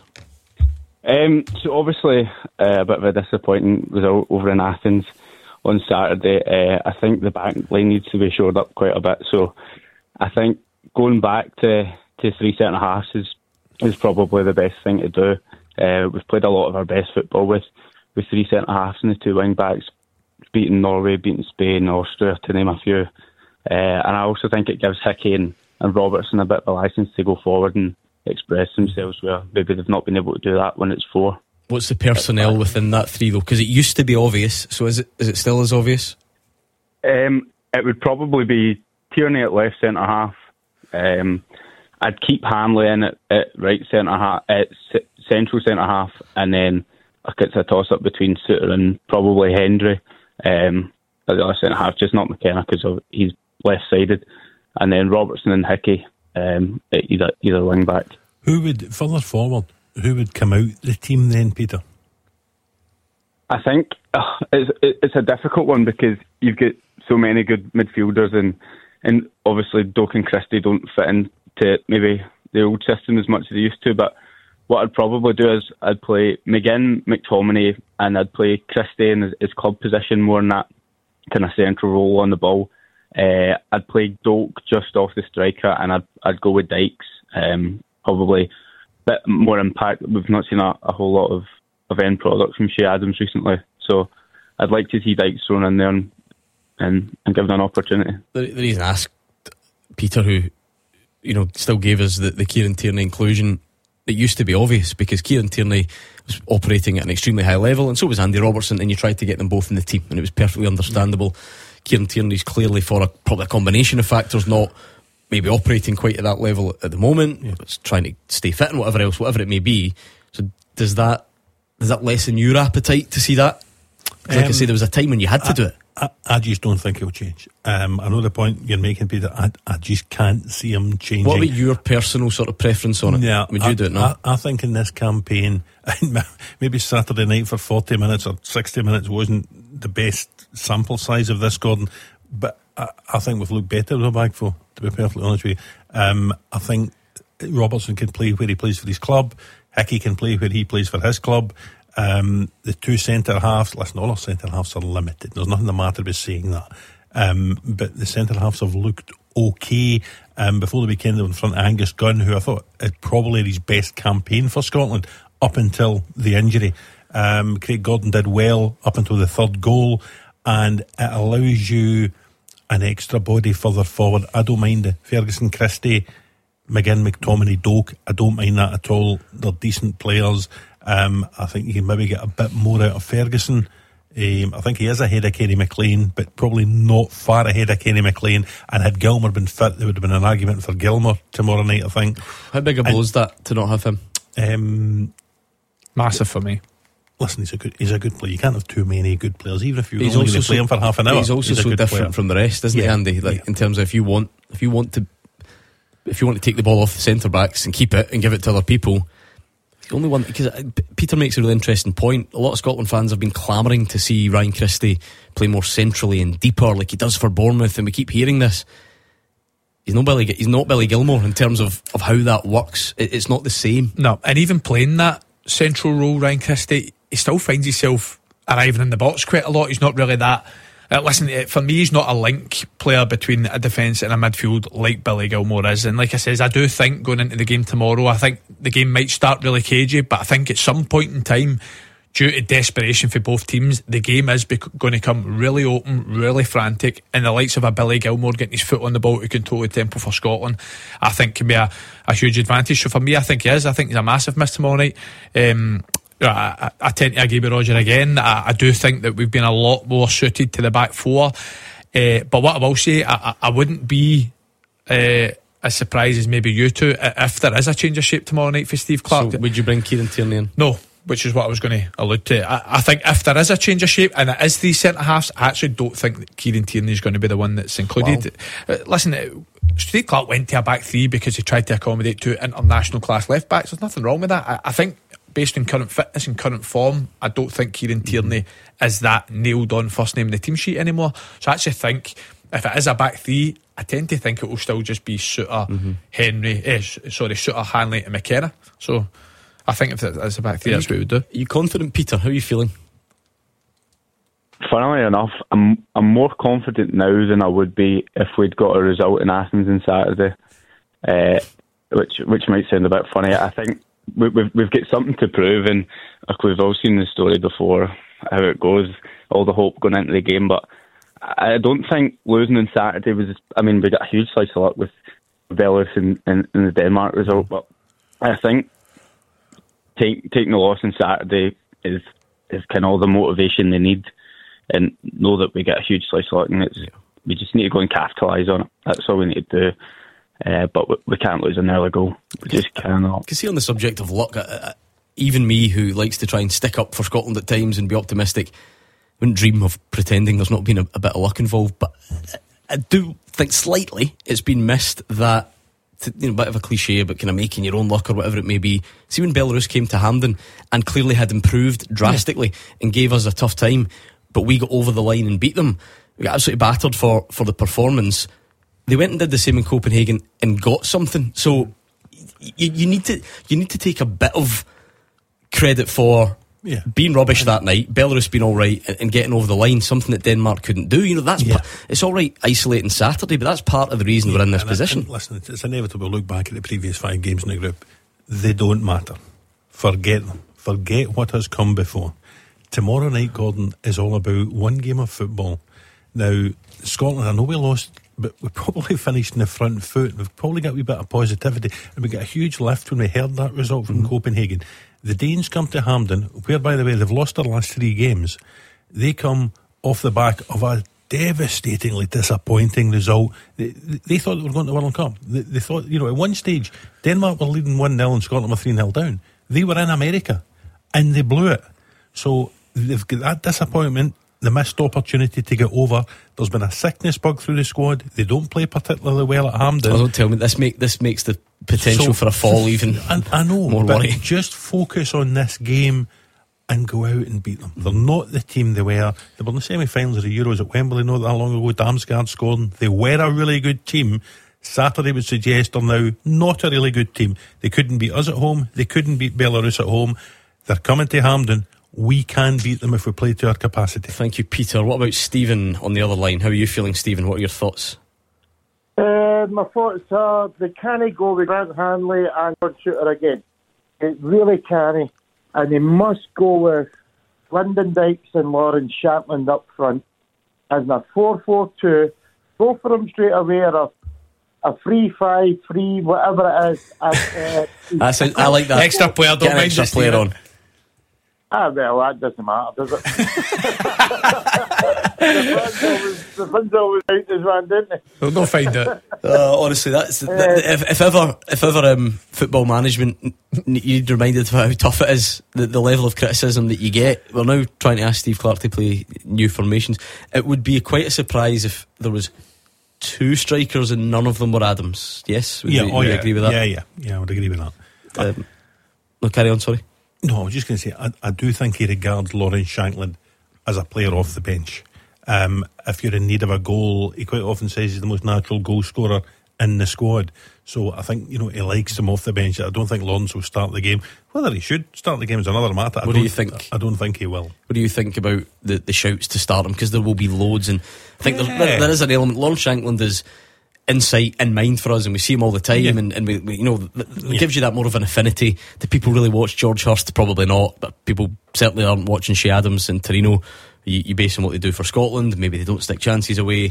Speaker 6: Um, so obviously, uh, a bit of a disappointing result over in Athens on Saturday. Uh, I think the back line needs to be shored up quite a bit. So I think going back to, to three centre halves is is probably the best thing to do. Uh, we've played a lot of our best football with, with three centre halves and the two wing backs, beating Norway, beating Spain, Austria, to name a few. Uh, and I also think it gives Hickey and, and Robertson a bit of a licence to go forward and express themselves where maybe they've not been able to do that when it's four.
Speaker 2: What's the personnel within that three though? Because it used to be obvious, so is it is it still as obvious?
Speaker 6: Um, it would probably be Tierney at left centre half. Um, I'd keep Hanley in at, at right centre half, at c- central centre half, and then it's a toss up between Suter and probably Hendry um, at the other centre half, just not McKenna because he's left sided, and then Robertson and Hickey um, at either either wing back.
Speaker 3: Who would further forward? Who would come out the team then, Peter?
Speaker 6: I think uh, it's it's a difficult one because you've got so many good midfielders, and and obviously Doak and Christie don't fit into maybe the old system as much as they used to. But what I'd probably do is I'd play McGinn, McTominay, and I'd play Christie in his, his club position more in that kind of central role on the ball. Uh, I'd play Doak just off the striker, and I'd I'd go with Dykes. Um, probably a bit more impact. We've not seen a, a whole lot of of end product from Shea Adams recently. So I'd like to see Dykes thrown in there and and, and given an opportunity.
Speaker 2: The, the reason I asked Peter, who you know still gave us the, the Kieran Tierney inclusion, it used to be obvious because Kieran Tierney was operating at an extremely high level, and so was Andy Robertson, and you tried to get them both in the team, and it was perfectly understandable. Mm. Kieran Tierney's clearly for a probably a combination of factors, not maybe operating quite at that level at the moment, yeah. But trying to stay fit and whatever else, whatever it may be. So does that does that lessen your appetite to see that? Um, like I say, there was a time when you had to
Speaker 3: I,
Speaker 2: do it.
Speaker 3: I, I just don't think it'll change. Um, I know the point you're making, Peter. I, I just can't see him changing.
Speaker 2: What about your personal sort of preference on it?
Speaker 3: Yeah,
Speaker 2: would you
Speaker 3: I,
Speaker 2: do it now?
Speaker 3: I, I think in this campaign, maybe Saturday night for forty minutes or sixty minutes wasn't the best sample size of this, Gordon. But I, I think we've looked better with Bagfo, to be perfectly honest with you. Um, I think Robertson can play where he plays for his club. Hickey can play where he plays for his club. Um, the two centre halves, listen, all our centre halves are limited. There's nothing the matter with saying that. Um, but the centre halves have looked okay. Um, before the weekend, they were in front of Angus Gunn, who I thought had probably his best campaign for Scotland up until the injury. Um, Craig Gordon did well up until the third goal, and it allows you an extra body further forward. I don't mind it. Ferguson, Christie, McGinn, McTominay, Doak. I don't mind that at all. They're decent players. Um, I think you can maybe get a bit more out of Ferguson. Um, I think he is ahead of Kenny McLean, but probably not far ahead of Kenny McLean. And had Gilmour been fit, there would have been an argument for Gilmour tomorrow night, I think.
Speaker 2: How big a blow is that to not have him?
Speaker 3: Um,
Speaker 4: Massive for me.
Speaker 3: Listen, he's a good he's a good player. You can't have too many good players, even if you're only going to play him for half an hour.
Speaker 2: He's also
Speaker 3: he's
Speaker 2: so different
Speaker 3: player.
Speaker 2: from the rest, isn't
Speaker 3: yeah.
Speaker 2: he, Andy? Like
Speaker 3: yeah.
Speaker 2: in terms of if you want if you want to if you want to take the ball off the centre backs and keep it and give it to other people. The only one, because Peter makes a really interesting point. A lot of Scotland fans have been clamouring to see Ryan Christie play more centrally and deeper, like he does for Bournemouth, and we keep hearing this. He's not Billy. He's not Billy Gilmour in terms of, of how that works. It, it's not the same.
Speaker 4: No, and even playing that central role, Ryan Christie, he still finds himself arriving in the box quite a lot. He's not really that. Uh, listen, for me, he's not a link player between a defence and a midfield like Billy Gilmour is. And like I says, I do think going into the game tomorrow, I think the game might start really cagey, but I think at some point in time, due to desperation for both teams, the game is bec- going to come really open, really frantic, and the likes of a Billy Gilmour getting his foot on the ball to control the tempo for Scotland, I think can be a, a huge advantage. So for me, I think he is. I think he's a massive miss tomorrow night. Um, I, I, I tend to agree with Roger again. I, I do think that we've been a lot more suited to the back four. Uh, but what I will say, I, I, I wouldn't be uh, as surprised as maybe you two if there is a change of shape tomorrow night for Steve Clarke.
Speaker 2: So would you bring Kieran Tierney in?
Speaker 4: No, which is what I was going to allude to. I, I think if there is a change of shape and it is these centre halves, I actually don't think that Kieran Tierney is going to be the one that's included. Wow. Uh, listen, uh, Steve Clarke went to a back three because he tried to accommodate two international class left backs. There's nothing wrong with that. I, I think based on current fitness and current form, I don't think Kieran Tierney mm-hmm. is that nailed on first name in the team sheet anymore. So I actually think if it is a back three, I tend to think it will still just be Souttar, mm-hmm. Henry, eh, sorry, Souttar, Hanley and McKenna. So I think if it is a back three, that's what we would do.
Speaker 2: Are you confident, Peter? How are you feeling?
Speaker 6: Funnily enough, I'm I'm more confident now than I would be if we'd got a result in Athens on Saturday, uh, which which might sound a bit funny. I think we, we've we've got something to prove, and like, we've all seen the story before, how it goes, all the hope going into the game. But I don't think losing on Saturday was. I mean, we got a huge slice of luck with Belarus in, in, in the Denmark result, but I think take, taking the loss on Saturday is is kind of all the motivation they need. And know that we get a huge slice of luck, and it's, we just need to go and capitalise on it. That's all we need to do. Uh, but we, we can't lose an early goal. We just cannot.
Speaker 2: Because see, on the subject of luck, uh, even me, who likes to try and stick up for Scotland at times and be optimistic, wouldn't dream of pretending there's not been a, a bit of luck involved. But I do think slightly it's been missed that, you know, a bit of a cliche, but kind of making your own luck or whatever it may be. See, when Belarus came to Hampden and clearly had improved drastically yeah. and gave us a tough time, but we got over the line and beat them. We got absolutely battered for, for the performance. They went and did the same in Copenhagen and got something. So you, you need to you need to take a bit of credit for yeah. being rubbish that night, Belarus being all right, and, and getting over the line. Something that Denmark couldn't do. You know, that's yeah. pa- it's all right isolating Saturday, but that's part of the reason yeah, we're in this position.
Speaker 3: I, listen, it's inevitable. Look back at the previous five games in the group; they don't matter. Forget them. forget what has come before. Tomorrow night, Gordon, is all about one game of football. Now, Scotland, I know we lost, but we probably finished in the front foot. We've probably got a wee bit of positivity, and we got a huge lift when we heard that result from mm-hmm. Copenhagen. The Danes come to Hampden, where, by the way, they've lost their last three games. They come off the back of a devastatingly disappointing result. They, they thought they were going to the World Cup. They, they thought, you know, at one stage, Denmark were leading one nil and Scotland were three nil down. They were in America, and they blew it. So they've got that disappointment, the missed opportunity to get over. There's been a sickness bug through the squad. They don't play particularly well at Hampden.
Speaker 2: Oh, don't tell me this make this makes the potential so, for a fall even
Speaker 3: I, I know,
Speaker 2: more
Speaker 3: but
Speaker 2: worry.
Speaker 3: Just focus on this game and go out and beat them. They're not the team they were. They were in the semi-finals of the Euros at Wembley not that long ago. Damsgaard scored. They were a really good team. Saturday would suggest they're now not a really good team. They couldn't beat us at home. They couldn't beat Belarus at home. They're coming to Hampden. We can beat them if we play to our capacity.
Speaker 2: Thank you, Peter. What about Stephen on the other line? How are you feeling, Stephen? What are your thoughts?
Speaker 7: Uh, my thoughts are they can't go with Grant Hanley and George Shooter again. It really can't. And they must go with Lyndon Dykes and Lawrence Shankland up front as a four four two. Go for them straight away, or a three five three, whatever it is. And, uh,
Speaker 2: That's a, I like that.
Speaker 4: Extra player, don't mind
Speaker 2: extra player on.
Speaker 7: Ah, well, that doesn't matter, does it? the fun's always out this one, didn't they?
Speaker 4: We'll go find it.
Speaker 2: Uh, honestly, that's that, if, if ever, if ever, um, football management you'd reminded of how tough it is, the, the level of criticism that you get. We're now trying to ask Steve Clarke to play new formations. It would be quite a surprise if there was two strikers and none of them were Adams. Yes, would
Speaker 3: yeah,
Speaker 2: we,
Speaker 3: oh,
Speaker 2: would
Speaker 3: yeah,
Speaker 2: agree with that?
Speaker 3: Yeah, yeah, yeah. I would agree with that.
Speaker 2: Um, no, carry on. Sorry.
Speaker 3: No, I was just going to say, I, I do think he regards Lawrence Shankland as a player off the bench. Um, if you're in need of a goal, he quite often says he's the most natural goal scorer in the squad. So I think, you know, he likes him off the bench. I don't think Lawrence will start the game. Whether he should start the game is another matter. I
Speaker 2: what do you think?
Speaker 3: I don't think he will.
Speaker 2: What do you think about the, the shouts to start him? Because there will be loads, and I think
Speaker 3: yeah.
Speaker 2: there, there is an element. Lawrence Shankland is insight in mind for us, and we see him all the time, yeah. and, and we, we, you know, it yeah. gives you that more of an affinity. Do people really watch George Hurst? Probably not, but people certainly aren't watching Shea Adams and Torino. You, you base on what they do for Scotland. Maybe they don't stick chances away.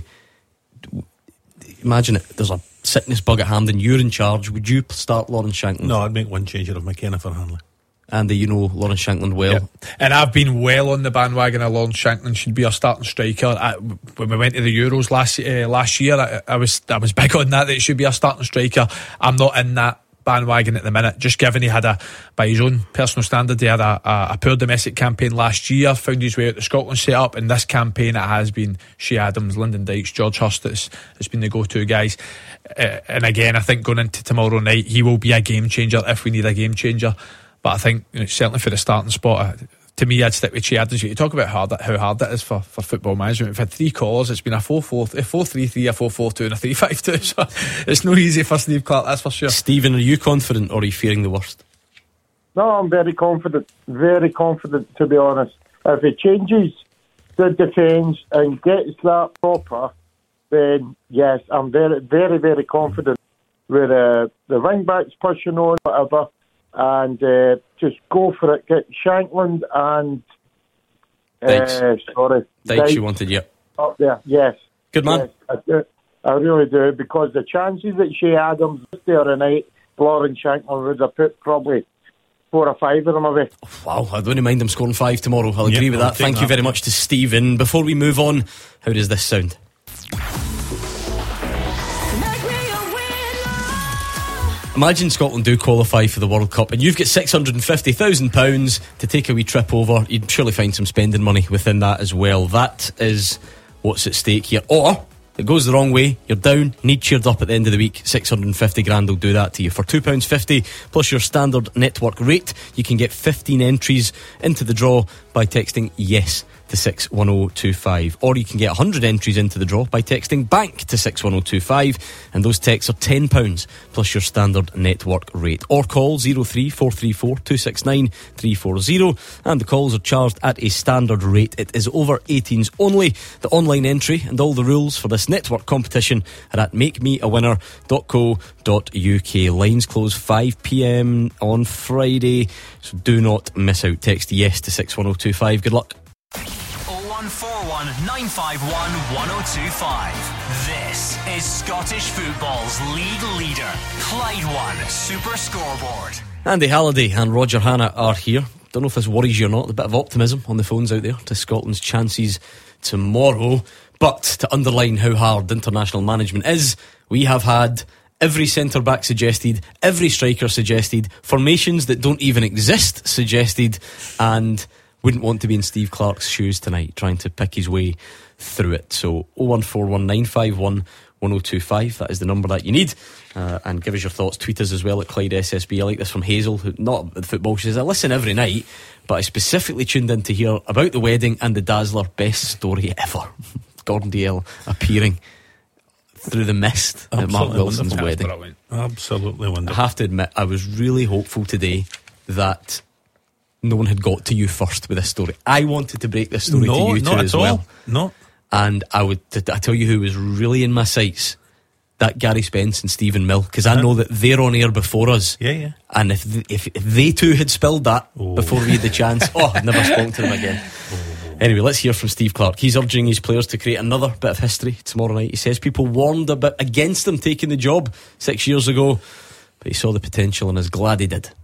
Speaker 2: Imagine it, there's a sickness bug at Hampden, you're in charge. Would you start Lawrence Shankland?
Speaker 3: No, I'd make one change of McKenna for Hanley.
Speaker 2: Andy, you know Lawrence Shankland well.
Speaker 4: Yeah. And I've been well on the bandwagon of Lawrence Shankland should be our starting striker. I, when we went to the Euros last uh, last year, I, I was I was big on that, that it should be our starting striker. I'm not in that bandwagon at the minute, just given he had a, by his own personal standard, he had a, a, a poor domestic campaign last year, found his way out the Scotland set up, and this campaign it has been Shea Adams, Lyndon Dykes, George Hurst has been the go-to guys. Uh, and again, I think going into tomorrow night, he will be a game changer if we need a game changer. But I think, you know, certainly for the starting spot, to me, I'd stick with Shea Adams. You talk about how hard, how hard it is for, for football management. We've had three calls. It's been a four four three three, a four four two and a three five two. So it's no easy for Steve Clarke, that's for sure.
Speaker 2: Stephen, are you confident or are you fearing the worst?
Speaker 7: No, I'm very confident. Very confident, to be honest. If he changes the defence and gets that proper, then yes, I'm very, very, very confident with uh, the wing backs pushing on, whatever. And uh, just go for it. Get Shankland and uh,
Speaker 2: Dykes.
Speaker 7: sorry,
Speaker 2: Dykes,
Speaker 7: Dykes
Speaker 2: you wanted, yeah.
Speaker 7: Up there, yes.
Speaker 2: Good man.
Speaker 7: Yes, I, do. I really do, because the chances that Shea Adams was there tonight, Lawrence Shankland would have put probably four or five of them away.
Speaker 2: Wow, I don't mind them scoring five tomorrow. I'll
Speaker 3: yep,
Speaker 2: agree with
Speaker 3: I'll
Speaker 2: that. Thank
Speaker 3: that.
Speaker 2: you very much to Stephen. Before we move on, how does this sound? Imagine Scotland do qualify for the World Cup and you've got six hundred fifty thousand pounds to take a wee trip over. You'd surely find some spending money within that as well. That is what's at stake here. Or it goes the wrong way, you're down, need cheered up at the end of the week. Six hundred fifty grand will do that to you. For two pounds fifty plus your standard network rate, you can get fifteen entries into the draw by texting yes to six one oh two five. Or you can get one hundred entries into the draw by texting BANK to six one oh two five, and those texts are ten pounds plus your standard network rate. Or call oh three four three four two six nine three four oh, and the calls are charged at a standard rate. It is over eighteens only. The online entry and all the rules for this network competition are at make me a winner dot co dot uk. Lines close five p m on Friday, so do not miss out. Text yes to six one oh two five. Good luck.
Speaker 1: oh one four one nine five one one oh two five. This is Scottish football's league leader, Clyde One Super Scoreboard.
Speaker 2: Andy Halliday and Roger Hannah are here. Don't know if this worries you or not. A bit of optimism on the phones out there to Scotland's chances tomorrow. But to underline how hard international management is, we have had every centre-back suggested, every striker suggested, formations that don't even exist suggested, and wouldn't want to be in Steve Clarke's shoes tonight trying to pick his way through it. So oh one four one nine five one one oh two five, that is the number that you need. Uh, and give us your thoughts. Tweet us as well at Clyde S S B. I like this from Hazel, who, not at the football. She says, I listen every night, but I specifically tuned in to hear about the wedding and the Dazzler. Best story ever. Gordon Dalziel appearing through the mist at Mark Wilson's wedding.
Speaker 3: Brilliant. Absolutely wonderful.
Speaker 2: I have to admit, I was really hopeful today that no one had got to you first with this story. I wanted to break this story
Speaker 3: no,
Speaker 2: to you
Speaker 3: not
Speaker 2: too
Speaker 3: at
Speaker 2: as
Speaker 3: all.
Speaker 2: well.
Speaker 3: No.
Speaker 2: And I would t- I tell you who was really in my sights, that Gary Spence and Stephen Mill, because I know that they're on air before us.
Speaker 3: Yeah, yeah.
Speaker 2: And if th- if, if they too had spilled that
Speaker 3: oh.
Speaker 2: before we had the chance, oh, I'd never spoken to them again. Oh. Anyway, let's hear from Steve Clarke. He's urging his players to create another bit of history tomorrow night. He says people warned a bit against him taking the job six years ago, but he saw the potential and is glad he did.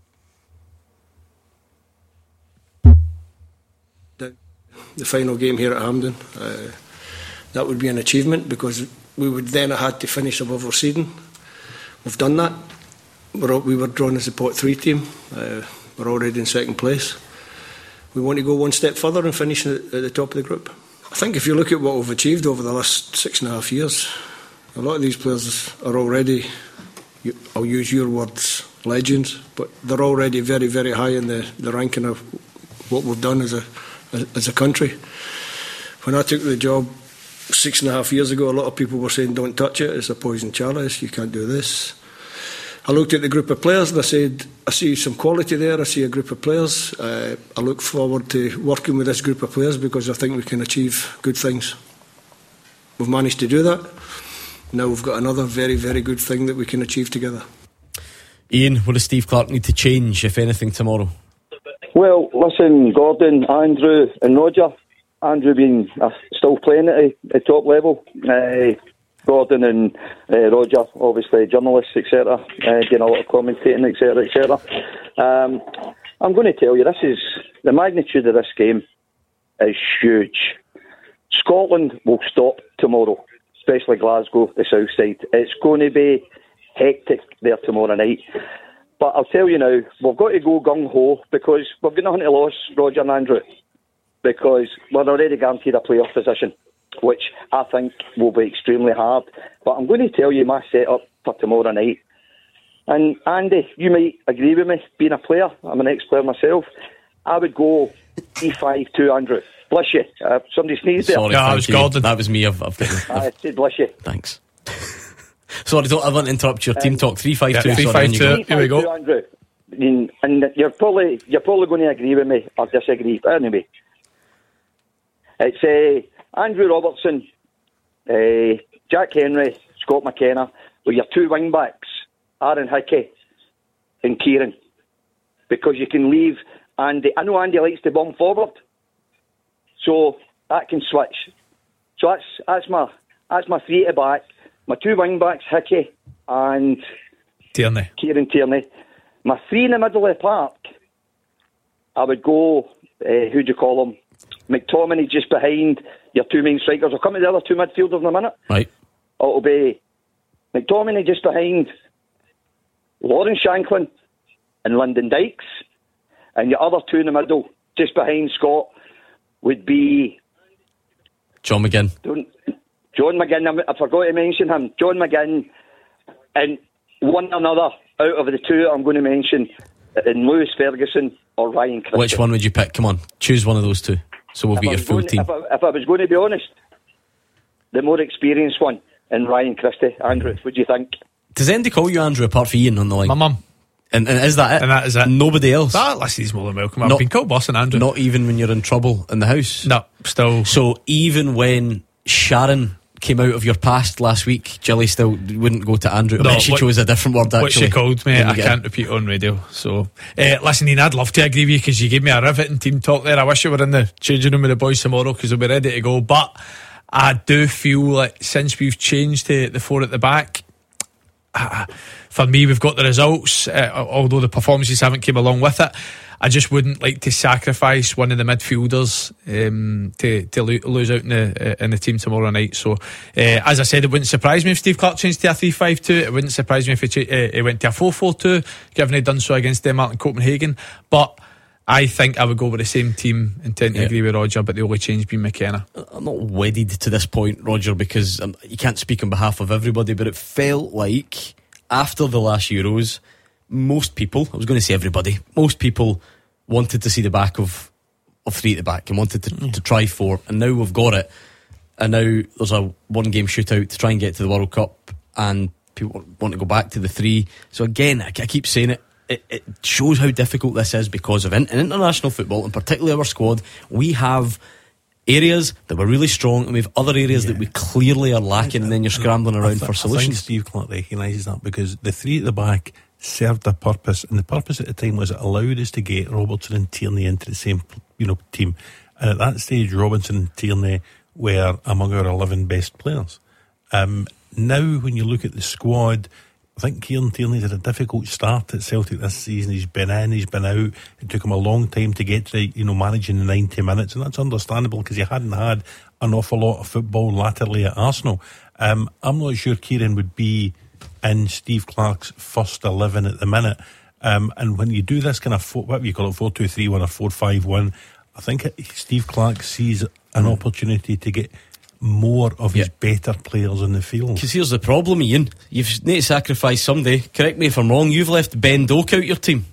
Speaker 8: The, the final game here at Hampden, uh, that would be an achievement because we would then have had to finish above our seeding. We've done that. We're, we were drawn as a pot three team. Uh, we're already in second place. We want to go one step further and finish at, at the top of the group. I think if you look at what we've achieved over the last six and a half years, a lot of these players are already, I'll use your words, legends, but they're already very, very high in the, the ranking of what we've done as a as a country. When I took the job six and a half years ago, a lot of people were saying, don't touch it, it's a poison chalice, you can't do this. I looked at the group of players and I said, I see some quality there, I see a group of players. Uh, I look forward to working with this group of players because I think we can achieve good things. We've managed to do that. Now we've got another very, very good thing that we can achieve together.
Speaker 2: Ian, what does Steve Clarke need to change, if anything, tomorrow?
Speaker 9: Well, listen, Gordon, Andrew and Roger. Andrew being uh, still playing at a, a top level. Uh, Gordon and uh, Roger, obviously journalists, et cetera, uh, doing a lot of commentating, et cetera, et cetera. Um, I'm going to tell you, this is the magnitude of this game is huge. Scotland will stop tomorrow, especially Glasgow, the south side. It's going to be hectic there tomorrow night. But I'll tell you now, we've got to go gung-ho because we've got nothing to lose, Roger and Andrew, because we're already guaranteed a playoff position, which I think will be extremely hard. But I'm going to tell you my setup for tomorrow night. And Andy, you might agree with me, being a player, I'm an ex-player myself, I would go E five two, Andrew. Bless you. Uh, somebody sneezed there.
Speaker 2: Sorry,
Speaker 4: no, I was Gordon.
Speaker 2: That was me. I've, I've, I've, I've
Speaker 9: I said bless you.
Speaker 2: Thanks. Sorry, don't, I want to interrupt your team talk. three five two.
Speaker 4: Yeah, three five two. Here we go.
Speaker 9: Andrew. And, and you're probably you're probably going to agree with me or disagree. But anyway, it's uh, Andrew Robertson, uh, Jack Henry, Scott McKenna, with your two wing backs, Aaron Hickey and Kieran, because you can leave Andy. I know Andy likes to bomb forward, so that can switch. So that's that's my that's my three to back. My two wing backs, Hickey and
Speaker 4: Tierney.
Speaker 9: Kieran Tierney. My three in the middle of the park, I would go, uh, who do you call them? McTominay just behind your two main strikers. I'll come to the other two midfielders in a minute.
Speaker 2: Right.
Speaker 9: It'll be McTominay just behind Lawrence Shanklin and Lyndon Dykes. And your other two in the middle, just behind Scott, would be
Speaker 2: John McGinn.
Speaker 9: Don't, John McGinn, I forgot to mention him. John McGinn and one another out of the two I'm going to mention, in Lewis Ferguson or Ryan Christian.
Speaker 2: Which one would you pick? Come on, choose one of those two. So we'll
Speaker 9: if
Speaker 2: be
Speaker 9: I
Speaker 2: your
Speaker 9: was
Speaker 2: full
Speaker 9: going,
Speaker 2: team.
Speaker 9: If I, if I was going to be honest, the more experienced one, and Ryan Christie. Andrew, what do you think?
Speaker 2: Does anybody call you Andrew apart from Ian on the line?
Speaker 4: My mum.
Speaker 2: And, and is that it?
Speaker 4: And that is it.
Speaker 2: Nobody else?
Speaker 4: That, listen, he's more than welcome. I've
Speaker 2: Not-
Speaker 4: been called boss and Andrew.
Speaker 2: Not even when you're in trouble in the house?
Speaker 4: No, still.
Speaker 2: So even when Sharon came out of your past last week, Gilly still wouldn't go to Andrew. I
Speaker 4: No,
Speaker 2: bet she
Speaker 4: what-
Speaker 2: chose a different word, actually.
Speaker 4: What she called me,
Speaker 2: Didn't
Speaker 4: I
Speaker 2: you get
Speaker 4: can't repeat on radio. So, uh, listen, Ian, I'd love to agree with you because you gave me a riveting team talk there. I wish you were in the changing room with the boys tomorrow because they'll be ready to go. But I do feel like since we've changed to the four at the back, uh, for me, we've got the results, uh, although the performances haven't came along with it. I just wouldn't like to sacrifice one of the midfielders um, to to lo- lose out in the uh, in the team tomorrow night. So, uh, as I said, it wouldn't surprise me if Steve Clarke changed to a three five two. It wouldn't surprise me if he, cha- uh, he went to a four four two, given he'd done so against Denmark and Copenhagen. But I think I would go with the same team and tend to
Speaker 2: Yeah.
Speaker 4: agree with Roger, but the only change being McKenna.
Speaker 2: I'm not wedded to this point, Roger, because um, you can't speak on behalf of everybody, but it felt like after the last Euros, most people, I was going to say everybody, most people wanted to see the back of, of three at the back and wanted to,
Speaker 3: Yeah.
Speaker 2: to try four, and now we've got it, and now there's a one game shootout to try and get to the World Cup, and people want to go back to the three. So again, I, I keep saying it, it, it shows how difficult this is because of in, in international football, and particularly our squad. We have areas that we're really strong, and we have other areas
Speaker 3: Yeah.
Speaker 2: that we clearly are lacking, and then you're scrambling
Speaker 3: I
Speaker 2: around
Speaker 3: th-
Speaker 2: for
Speaker 3: I think
Speaker 2: solutions.
Speaker 3: Steve Clarke recognises that because the three at the back served a purpose, and the purpose at the time was it allowed us to get Robertson and Tierney into the same, you know, team. And at that stage, Robertson and Tierney were among our eleven best players. Um, now, when you look at the squad, I think Kieran Tierney's had a difficult start at Celtic this season. He's been in, he's been out. It took him a long time to get to, you know, managing the ninety minutes, and that's understandable because he hadn't had an awful lot of football latterly at Arsenal. Um, I'm not sure Kieran would be in Steve Clarke's first eleven at the minute. Um, and when you do this kind of, four, what do you call it, four two three one or four five one, I think it, Steve Clarke sees an opportunity to get more of his
Speaker 2: Yeah.
Speaker 3: better players in the field.
Speaker 2: Because here's the problem, Ian. You need to sacrifice somebody. Correct me if I'm wrong. You've left Ben Doak out your team.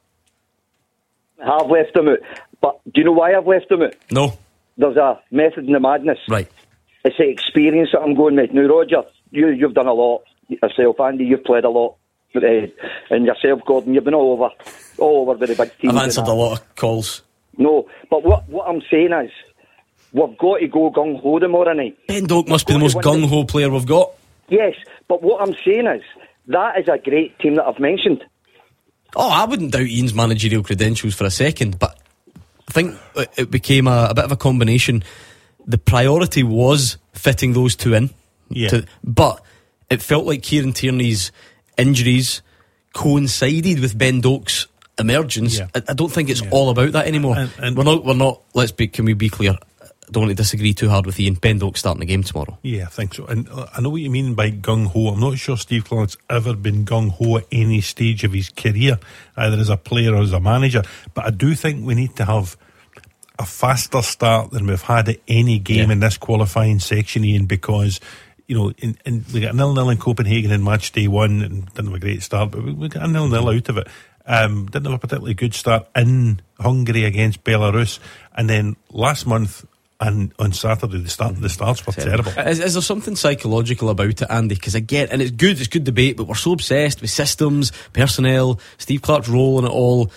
Speaker 9: I've left him out. But do you know why I've left him out?
Speaker 2: No.
Speaker 9: There's a method in the madness.
Speaker 2: Right.
Speaker 9: It's the experience that I'm going with. Now, Roger, you, you've done a lot yourself. Andy, you've played a lot. Uh, and yourself, Gordon, you've been all over, all over with the big teams.
Speaker 2: I've answered a lot of calls.
Speaker 9: No, but what, what I'm saying is, we've got to go gung-ho tomorrow night.
Speaker 2: Ben Doak must be the
Speaker 9: We've
Speaker 2: most
Speaker 9: got to win
Speaker 2: gung-ho player we've got.
Speaker 9: Yes, but what I'm saying is, that is a great team that I've mentioned.
Speaker 2: Oh, I wouldn't doubt Ian's managerial credentials for a second, but I think it- it became a, a bit of a combination. The priority was fitting those two in.
Speaker 3: Yeah.
Speaker 2: To, but it felt like Kieran Tierney's injuries coincided with Ben Doak's emergence.
Speaker 3: Yeah.
Speaker 2: I, I don't think it's
Speaker 3: Yeah.
Speaker 2: all about that anymore.
Speaker 3: And- and-
Speaker 2: we're not. We're not. Let's be. Can we be clear? I don't want to disagree too hard with Ian. Ben Doak's starting the game tomorrow.
Speaker 3: Yeah, I think so. And uh, I know what you mean by gung-ho. I'm not sure Steve Clarke's ever been gung-ho at any stage of his career, either as a player or as a manager. But I do think we need to have a faster start than we've had at any game
Speaker 2: Yeah.
Speaker 3: in this qualifying section, Ian, because, you know, in, in, we got a nil-nil in Copenhagen in match day one, and didn't have a great start, but we, we got a nil-nil out of it. Um, didn't have a particularly good start in Hungary against Belarus, and then last month, and on Saturday, the start the starts were terrible.
Speaker 2: Is, is there something psychological about it, Andy? Because again, and it's good, it's good debate, but we're so obsessed with systems, personnel, Steve Clarke's role in it all.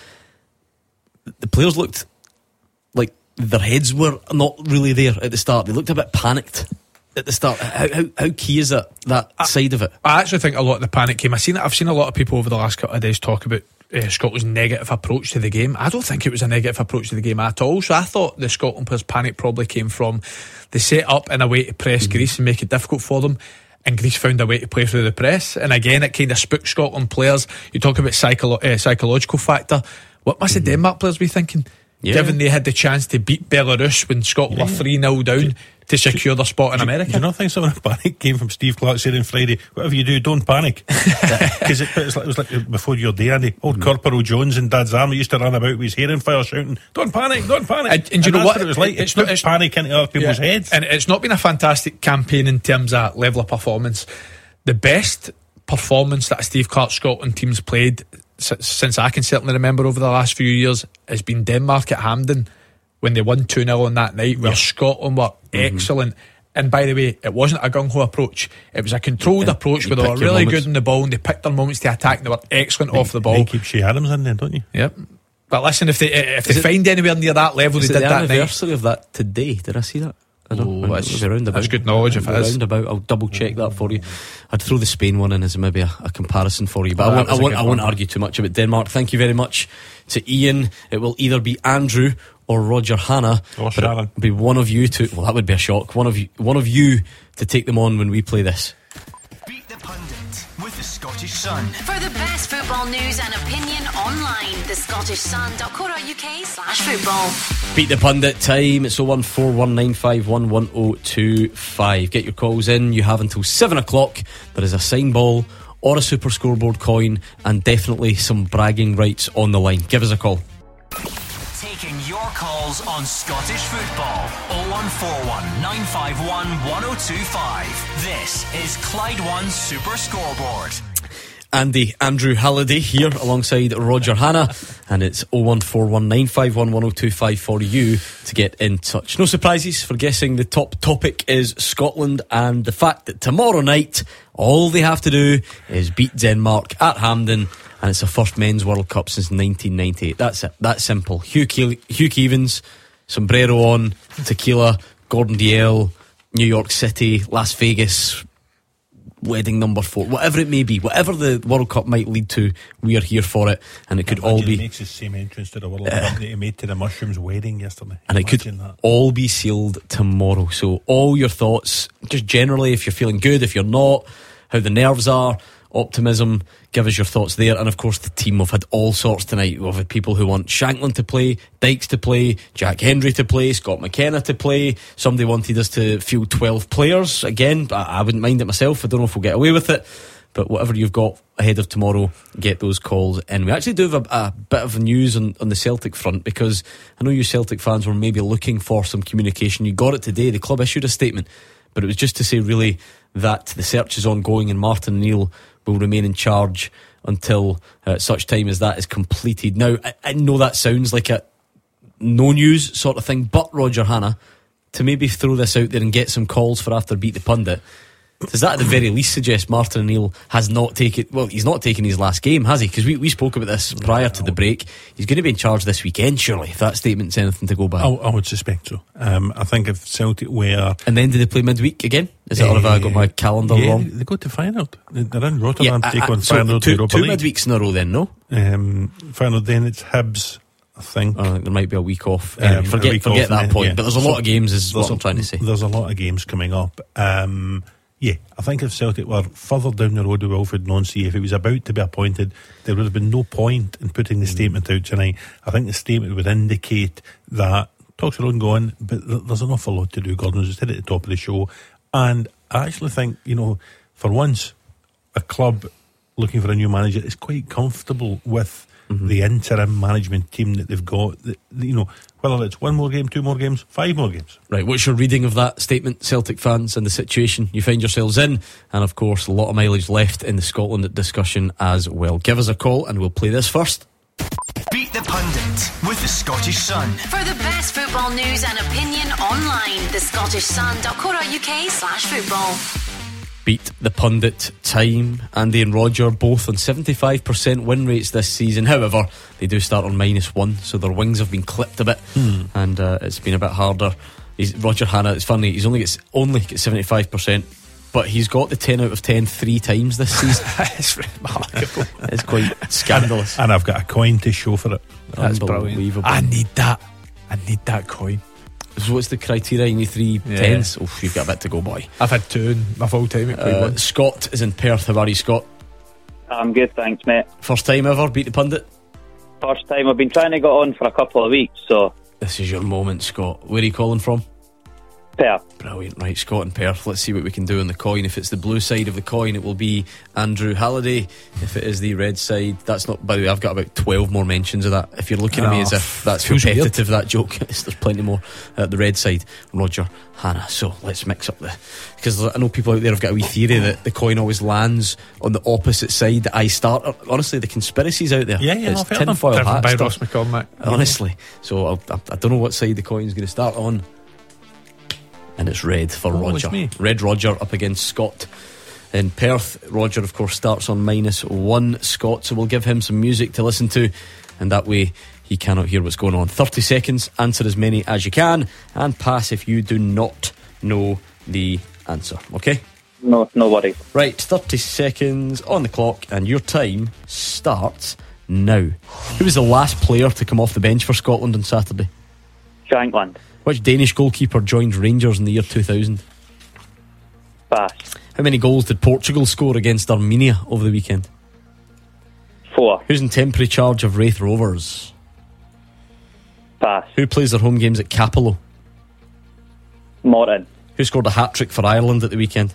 Speaker 2: The players looked like their heads were not really there at the start. They looked a bit panicked at the start. How how, how key is that that
Speaker 4: I,
Speaker 2: side of it?
Speaker 4: I actually think a lot of the panic came. I've seen it. I've seen a lot of people over the last couple of days talk about uh, Scotland's negative approach to the game. I don't think it was a negative approach to the game at all. So I thought the Scotland players' panic probably came from they set up in a way to press mm-hmm. Greece and make it difficult for them. And Greece found a way to play through the press. And again, it kind of spooked Scotland players. You talk about psycholo- uh, psychological factor. What must the Denmark players be thinking?
Speaker 2: Yeah.
Speaker 4: Given they had the chance to beat Belarus when Scotland
Speaker 3: Yeah.
Speaker 4: were three nil down to secure their spot in
Speaker 3: Do,
Speaker 4: America.
Speaker 3: do you not think some of the panic came from Steve Clarke saying on Friday, whatever you do, don't panic? Because it, it, was like, it was like before your day, Andy. Old Corporal Jones in Dad's army used to run about with his hair on fire shouting, don't panic, don't panic.
Speaker 4: And, and, you know
Speaker 3: that's
Speaker 4: what?
Speaker 3: it was like.
Speaker 4: It's
Speaker 3: It's
Speaker 4: not-
Speaker 3: not
Speaker 4: it's-
Speaker 3: panic into other people's
Speaker 4: Yeah.
Speaker 3: heads.
Speaker 4: And it's not been a fantastic campaign in terms of level of performance. The best performance that a Steve Clarke Scotland team's played s- since I can certainly remember over the last few years has been Denmark at Hampden when they won two nil on that night, where
Speaker 3: Yeah.
Speaker 4: Scotland were
Speaker 2: Mm-hmm.
Speaker 4: excellent. And by the way, it wasn't a gung-ho approach. It was a controlled
Speaker 2: Yeah,
Speaker 4: approach
Speaker 2: you
Speaker 4: where they were
Speaker 2: pick your
Speaker 4: really
Speaker 2: moments.
Speaker 4: good on the ball and they picked their moments to attack and they were excellent off the ball.
Speaker 3: You keep Shea Adams in there, don't you?
Speaker 4: Yep. But listen, if they if they
Speaker 2: Is it-
Speaker 4: find anywhere near that level they
Speaker 2: Is it
Speaker 4: did
Speaker 2: the
Speaker 4: that night.
Speaker 2: anniversary of that today? Did I see that? I don't
Speaker 4: Oh,
Speaker 2: know.
Speaker 4: that's-
Speaker 2: Maybe roundabout.
Speaker 4: that's good knowledge if it is.
Speaker 2: Roundabout. I'll double check that for you. I'd throw the Spain one in as maybe a, a comparison for you, but
Speaker 4: Oh,
Speaker 2: I
Speaker 4: that
Speaker 2: won't. I
Speaker 4: was a
Speaker 2: won't.
Speaker 4: good
Speaker 2: I won't
Speaker 4: one.
Speaker 2: argue too much about Denmark. Thank you very much to Ian. It will either be Andrew or Roger Hannah,
Speaker 3: Or
Speaker 2: but
Speaker 3: Sharon.
Speaker 2: it'll be one of you to. Well, that would be a shock. One of you. One of you to take them on when we play this.
Speaker 1: Beat the Pundit with the Scottish Sun.
Speaker 10: For the best football news and opinion online, the scottish sun dot co dot uk slash football.
Speaker 2: Beat the Pundit time. It's oh one four one nine five one one oh two five. Get your calls in. You have until seven o'clock. There is a sign ball or a super scoreboard coin and definitely some bragging rights on the line. Give us a call.
Speaker 1: Taking your calls on Scottish football. oh one four one nine five one one oh two five. This is Clyde One Super Scoreboard.
Speaker 2: Andy Andrew Halliday here alongside Roger Hannah, and it's oh one four one nine five one one oh two five for you to get in touch. No surprises for guessing the top topic is Scotland and the fact that tomorrow night all they have to do is beat Denmark at Hampden, and it's the first men's World Cup since nineteen ninety-eight. That's it. That's simple. Hugh, Ke- Hugh Keevins, sombrero on, tequila, Gordon Dalziel, New York City, Las Vegas, wedding number four, whatever it may be, whatever the World Cup might lead to, we are here for it, and it could all
Speaker 3: Imagine he
Speaker 2: be,
Speaker 3: makes his same entrance to the World Cup that he made to the Mushrooms wedding yesterday.
Speaker 2: and it could
Speaker 3: Imagine that.
Speaker 2: all be sealed tomorrow. So all your thoughts, just generally, if you're feeling good, if you're not, how the nerves are, optimism, give us your thoughts there. And of course the team, we've had all sorts tonight. We've had people who want Shankland to play, Dykes to play, Jack Hendry to play, Scott McKenna to play. Somebody wanted us to field twelve players. Again, I, I wouldn't mind it myself. I don't know if we'll get away with it, but whatever you've got ahead of tomorrow, get those calls in. We actually do have a, a bit of news on, on the Celtic front, because I know you Celtic fans were maybe looking for some communication. You got it today. The club issued a statement, but it was just to say really that the search is ongoing and Martin O'Neill will remain in charge until uh, such time as that is completed. Now, I, I know that sounds like a no news sort of thing, but Roger Hannah, to maybe throw this out there and get some calls for after Beat the Pundit, does that at the very least suggest Martin O'Neill has not taken, well, he's not taken his last game, has he? Because we, we spoke about this prior to the break. He's going to be in charge this weekend, surely, if that statement's anything to go by.
Speaker 3: I, I would suspect so. Um, I think if Celtic were...
Speaker 2: And then do they play midweek again? Is it, or have I got my calendar
Speaker 3: yeah,
Speaker 2: wrong?
Speaker 3: They go to Feyenoord. They're in Rotterdam,
Speaker 2: Yeah,
Speaker 3: take
Speaker 2: uh,
Speaker 3: on
Speaker 2: so
Speaker 3: Feyenoord
Speaker 2: two,
Speaker 3: Europa
Speaker 2: two
Speaker 3: League.
Speaker 2: midweeks in a row then, no?
Speaker 3: Um, Feyenoord, then it's Hibs, I think.
Speaker 2: I think there might be a week off. Anyway,
Speaker 3: Um, a
Speaker 2: forget
Speaker 3: week
Speaker 2: forget
Speaker 3: off,
Speaker 2: that
Speaker 3: and then,
Speaker 2: point.
Speaker 3: yeah.
Speaker 2: But there's a
Speaker 3: So
Speaker 2: lot of games, is
Speaker 3: there's
Speaker 2: what
Speaker 3: a-
Speaker 2: I'm trying to say.
Speaker 3: There's a lot of games coming up. Um, yeah, I think if Celtic were further down the road with Wilfred Nonsi, if he was about to be appointed, there would have been no point in putting the
Speaker 2: Mm.
Speaker 3: statement out tonight. I think the statement would indicate that talks are ongoing, but th- there's an awful lot to do. Gordon just said at the top of the show. And I actually think, you know, for once, a club looking for a new manager is quite comfortable with
Speaker 2: Mm-hmm.
Speaker 3: the interim management team that they've got. The, the, you know, whether it's one more game, two more games, five more games.
Speaker 2: Right, what's your reading of that statement, Celtic fans, and the situation you find yourselves in? And of course, a lot of mileage left in the Scotland discussion as well. Give us a call and we'll play this first.
Speaker 1: Beat the Pundit with the Scottish Sun.
Speaker 10: For the best football news and opinion online, the scottish sun dot co dot uk slash football.
Speaker 2: Beat the Pundit time. Andy and Roger both on seventy-five percent win rates this season. However, they do start on minus one, so their wings have been clipped a bit,
Speaker 3: Hmm.
Speaker 2: and uh, it's been a bit harder. He's, Roger Hannah, it's funny, he's only gets only gets seventy-five percent, but he's got the ten out of ten three times this season.
Speaker 4: It's remarkable.
Speaker 2: It's quite scandalous.
Speaker 3: And I've got a coin to show for it.
Speaker 4: That's brilliant.
Speaker 2: Unbelievable.
Speaker 4: I need that. I need that coin.
Speaker 2: So what's the criteria? You need three
Speaker 4: Yeah.
Speaker 2: tens? Oh, you've got a bit to go, boy.
Speaker 4: I've had two in my full time at Clyde
Speaker 2: Uh,
Speaker 4: One.
Speaker 2: Scott is in Perth. How are you, Scott?
Speaker 9: I'm good, thanks, mate.
Speaker 2: First time ever, Beat the Pundit?
Speaker 9: First time. I've been trying to get on for a couple of weeks, so
Speaker 2: This is your moment, Scott. Where are you calling from?
Speaker 11: Perth.
Speaker 2: Brilliant. Right, Scott and Perth. Let's see what we can do on the coin. If it's the blue side of the coin, it will be Andrew Halliday. If it is the red side, that's not. By the way, I've got about twelve more mentions of that. If you're looking at me
Speaker 3: Oh,
Speaker 2: as if that's
Speaker 3: feels
Speaker 2: repetitive, that joke, there's plenty more. At the red side, Roger Hannah. So let's mix up the, because I know people out there have got a wee theory that the coin always lands on the opposite side that I start. Honestly, the conspiracies out there.
Speaker 3: Yeah, yeah,
Speaker 2: it's
Speaker 3: I've heard them.
Speaker 2: tinfoil
Speaker 4: Driven
Speaker 2: hat
Speaker 4: by
Speaker 2: stuff.
Speaker 4: Ross McCormack.
Speaker 2: Honestly, so I, I, I don't know what side the coin's going to start on. And it's red for
Speaker 3: Oh,
Speaker 2: Roger.
Speaker 3: it's me.
Speaker 2: Red Roger up against Scott in Perth. Roger, of course, starts on minus one. Scott, so we'll give him some music to listen to, and that way he cannot hear what's going on. thirty seconds, answer as many as you can, and pass if you do not know the answer. Okay?
Speaker 11: No, no worry.
Speaker 2: Right, thirty seconds on the clock, and your time starts now. Who was the last player to come off the bench for Scotland on Saturday?
Speaker 11: Shankland.
Speaker 2: Which Danish goalkeeper joined Rangers in the year two thousand?
Speaker 11: Pass.
Speaker 2: How many goals did Portugal score against Armenia over the weekend?
Speaker 11: Four.
Speaker 2: Who's in temporary charge of Wraith Rovers?
Speaker 11: Pass.
Speaker 2: Who plays their home games at Capello?
Speaker 11: Morton.
Speaker 2: Who scored a hat-trick for Ireland at the weekend?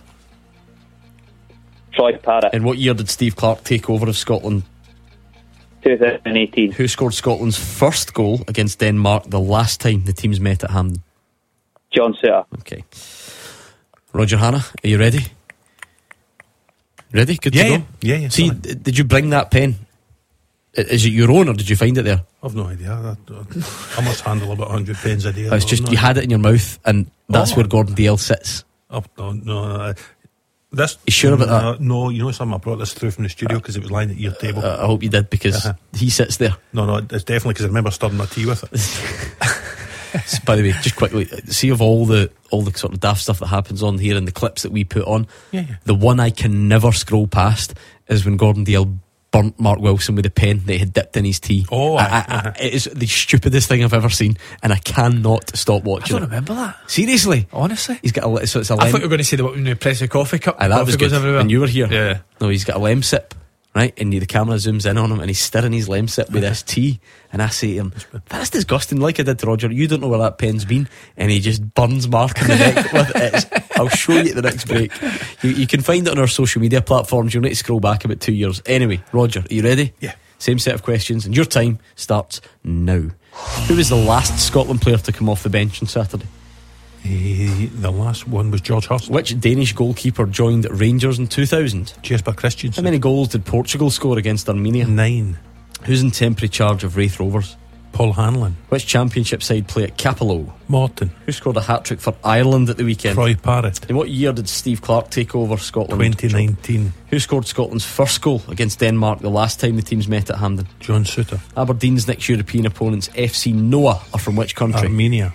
Speaker 11: Troy Parrott.
Speaker 2: In what year did Steve Clarke take over of Scotland?
Speaker 11: twenty eighteen.
Speaker 2: Who scored Scotland's first goal against Denmark the last time the teams met at Hampden?
Speaker 11: John Suter.
Speaker 2: Okay. Roger Hannah, are you ready? Ready? Good
Speaker 3: Yeah,
Speaker 2: to
Speaker 3: yeah.
Speaker 2: go?
Speaker 3: Yeah, yeah,
Speaker 2: See,
Speaker 3: sorry.
Speaker 2: d- did you bring that pen? I- Is it your own or did you find it there?
Speaker 3: I've no idea. I, I must handle about one hundred pens a day.
Speaker 2: It's just you had it in your mouth and that's
Speaker 3: Oh.
Speaker 2: where Gordon Dale sits.
Speaker 3: Oh, no, no. Uh, this,
Speaker 2: You sure about
Speaker 3: no,
Speaker 2: that?
Speaker 3: No, you know something? I brought this through from the studio because it was lying at your table.
Speaker 2: Uh, I hope you did because
Speaker 3: Uh-huh.
Speaker 2: he sits there.
Speaker 3: no, no, it's definitely because I remember stirring my tea with it.
Speaker 2: So, by the way, just quickly, see of all the all the sort of daft stuff that happens on here and the clips that we put on,
Speaker 3: Yeah, yeah.
Speaker 2: the one I can never scroll past is when Gordon Dale burnt Mark Wilson with a pen that he had dipped in his tea.
Speaker 3: Oh,
Speaker 2: I,
Speaker 3: aye,
Speaker 2: I, I, it is the stupidest thing I've ever seen, and I cannot stop
Speaker 4: I
Speaker 2: watching
Speaker 4: don't
Speaker 2: it.
Speaker 4: remember that.
Speaker 2: Seriously,
Speaker 4: Honestly.
Speaker 2: he's got a li- so it's a
Speaker 4: I
Speaker 2: lem-
Speaker 4: thought you were going to say that when you press the coffee cup.
Speaker 2: Aye, that
Speaker 4: coffee
Speaker 2: was
Speaker 4: goes
Speaker 2: good.
Speaker 4: everywhere.
Speaker 2: And you were here.
Speaker 4: Yeah.
Speaker 2: No, he's got a lem sip, right? And the camera zooms in on him, and he's stirring his lem sip with this tea. And I say to him, "That's disgusting." Like I did to Roger, you don't know where that pen's been, and he just burns Mark in the neck with it. It's- I'll show you at the next break. You, you can find it on our social media platforms. You'll need to scroll back about two years. Anyway, Roger, are you ready?
Speaker 3: Yeah.
Speaker 2: Same set of questions, and your time starts now. Who was the last Scotland player to come off the bench on Saturday?
Speaker 3: Eh, the last one was George Hurst.
Speaker 2: Which Danish goalkeeper joined Rangers in two thousand?
Speaker 3: Jesper
Speaker 2: How
Speaker 3: Christensen.
Speaker 2: many goals did Portugal score against Armenia?
Speaker 3: Nine.
Speaker 2: Who's in temporary charge of Wraith Rovers?
Speaker 3: Paul Hanlon.
Speaker 2: Which championship side play at Capello?
Speaker 3: Morton.
Speaker 2: Who scored a hat-trick for Ireland at the weekend?
Speaker 3: Troy Parrott.
Speaker 2: In what year did Steve Clarke take over Scotland?
Speaker 3: twenty nineteen.
Speaker 2: Who scored Scotland's first goal against Denmark the last time the teams met at Hampden?
Speaker 3: John Suter.
Speaker 2: Aberdeen's next European opponents, F C Noah, are from which country?
Speaker 3: Armenia.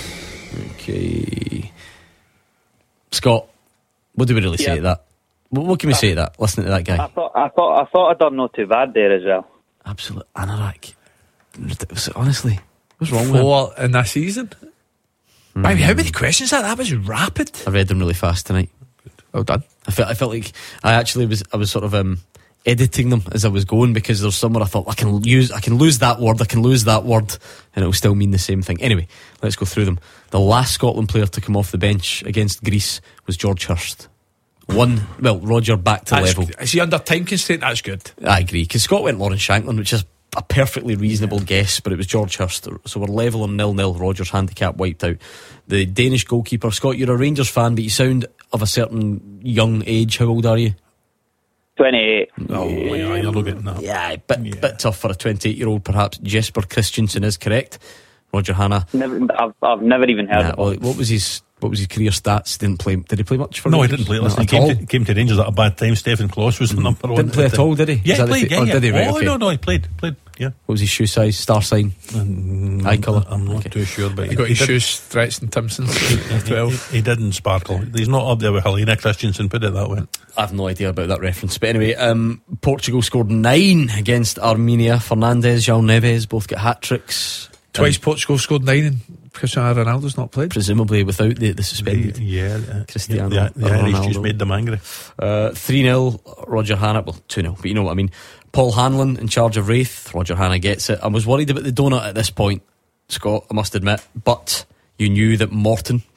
Speaker 2: Okay. Scott, what do we really say
Speaker 11: Yeah.
Speaker 2: to that? What, what can we say to that, listening to that guy?
Speaker 11: I thought, I thought, I thought I'd done not too bad there as well.
Speaker 2: Absolute anorak. Honestly, what's wrong with him?
Speaker 4: Four in a season. Baby, how many questions are that? That was rapid.
Speaker 2: I read them really fast tonight.
Speaker 4: Well done.
Speaker 2: I felt I felt like I actually was I was sort of um, editing them as I was going because there's somewhere I thought I can use I can lose that word I can lose that word and it'll still mean the same thing. Anyway, let's go through them. The last Scotland player to come off the bench against Greece was George Hurst. One, well, Roger back to
Speaker 4: That's,
Speaker 2: level.
Speaker 4: is he under time constraint? That's good.
Speaker 2: I agree because Scott went Lawrence Shankland, which is a perfectly reasonable guess, but it was George Hurst. So we're level on nil nil. Roger's handicap wiped out. The Danish goalkeeper, Scott, you're a Rangers fan, but you sound of a certain young age. How old are you?
Speaker 11: twenty-eight.
Speaker 3: Oh, yeah, you're not getting that.
Speaker 2: Yeah, bit,
Speaker 3: Yeah.
Speaker 2: bit tough for a twenty-eight year old perhaps. Jesper Christensen is correct. Roger Hannah.
Speaker 11: Never, I've, I've never even heard
Speaker 2: Nah,
Speaker 11: of
Speaker 2: well,
Speaker 11: him.
Speaker 2: what was his what was his career stats? Didn't play. Did he play much for?
Speaker 3: No, he
Speaker 2: Rangers?
Speaker 3: didn't play.
Speaker 2: No,
Speaker 3: Listen, he
Speaker 2: at
Speaker 3: came
Speaker 2: all.
Speaker 3: to, came to Rangers at a bad time. Stephen Kloss was the number one.
Speaker 2: Didn't play at all, did he?
Speaker 3: Yeah,
Speaker 2: Is
Speaker 3: he
Speaker 2: that the
Speaker 3: played.
Speaker 2: thi-
Speaker 3: Yeah,
Speaker 2: oh,
Speaker 3: yeah.
Speaker 2: did he? Right,
Speaker 3: oh,
Speaker 2: okay.
Speaker 3: no, no, he played. Played, yeah.
Speaker 2: What was his shoe size? Star sign?
Speaker 3: Mm,
Speaker 2: Eye colour?
Speaker 3: I'm not
Speaker 2: Okay.
Speaker 3: too sure, but
Speaker 4: He got his
Speaker 3: did-
Speaker 4: shoes stretched in Timpson's at
Speaker 3: He,
Speaker 4: twelve.
Speaker 3: he didn't sparkle. He's not up there with Helena Christensen, put it that way.
Speaker 2: I have no idea about that reference. But anyway, um, Portugal scored nine against Armenia. Fernandes, João Neves both get hat tricks.
Speaker 4: Twice Portugal scored nine and Cristiano Ronaldo's not played.
Speaker 2: Presumably without the, the suspended.
Speaker 3: Yeah, uh,
Speaker 2: Cristiano
Speaker 3: The, the Irish
Speaker 2: Ronaldo.
Speaker 3: just made them angry.
Speaker 2: Uh, three nil, Roger Hannah. Well, two nil, but you know what I mean. Paul Hanlon in charge of Wraith. Roger Hannah gets it. I was worried about the donut at this point, Scott, I must admit. But you knew that Morton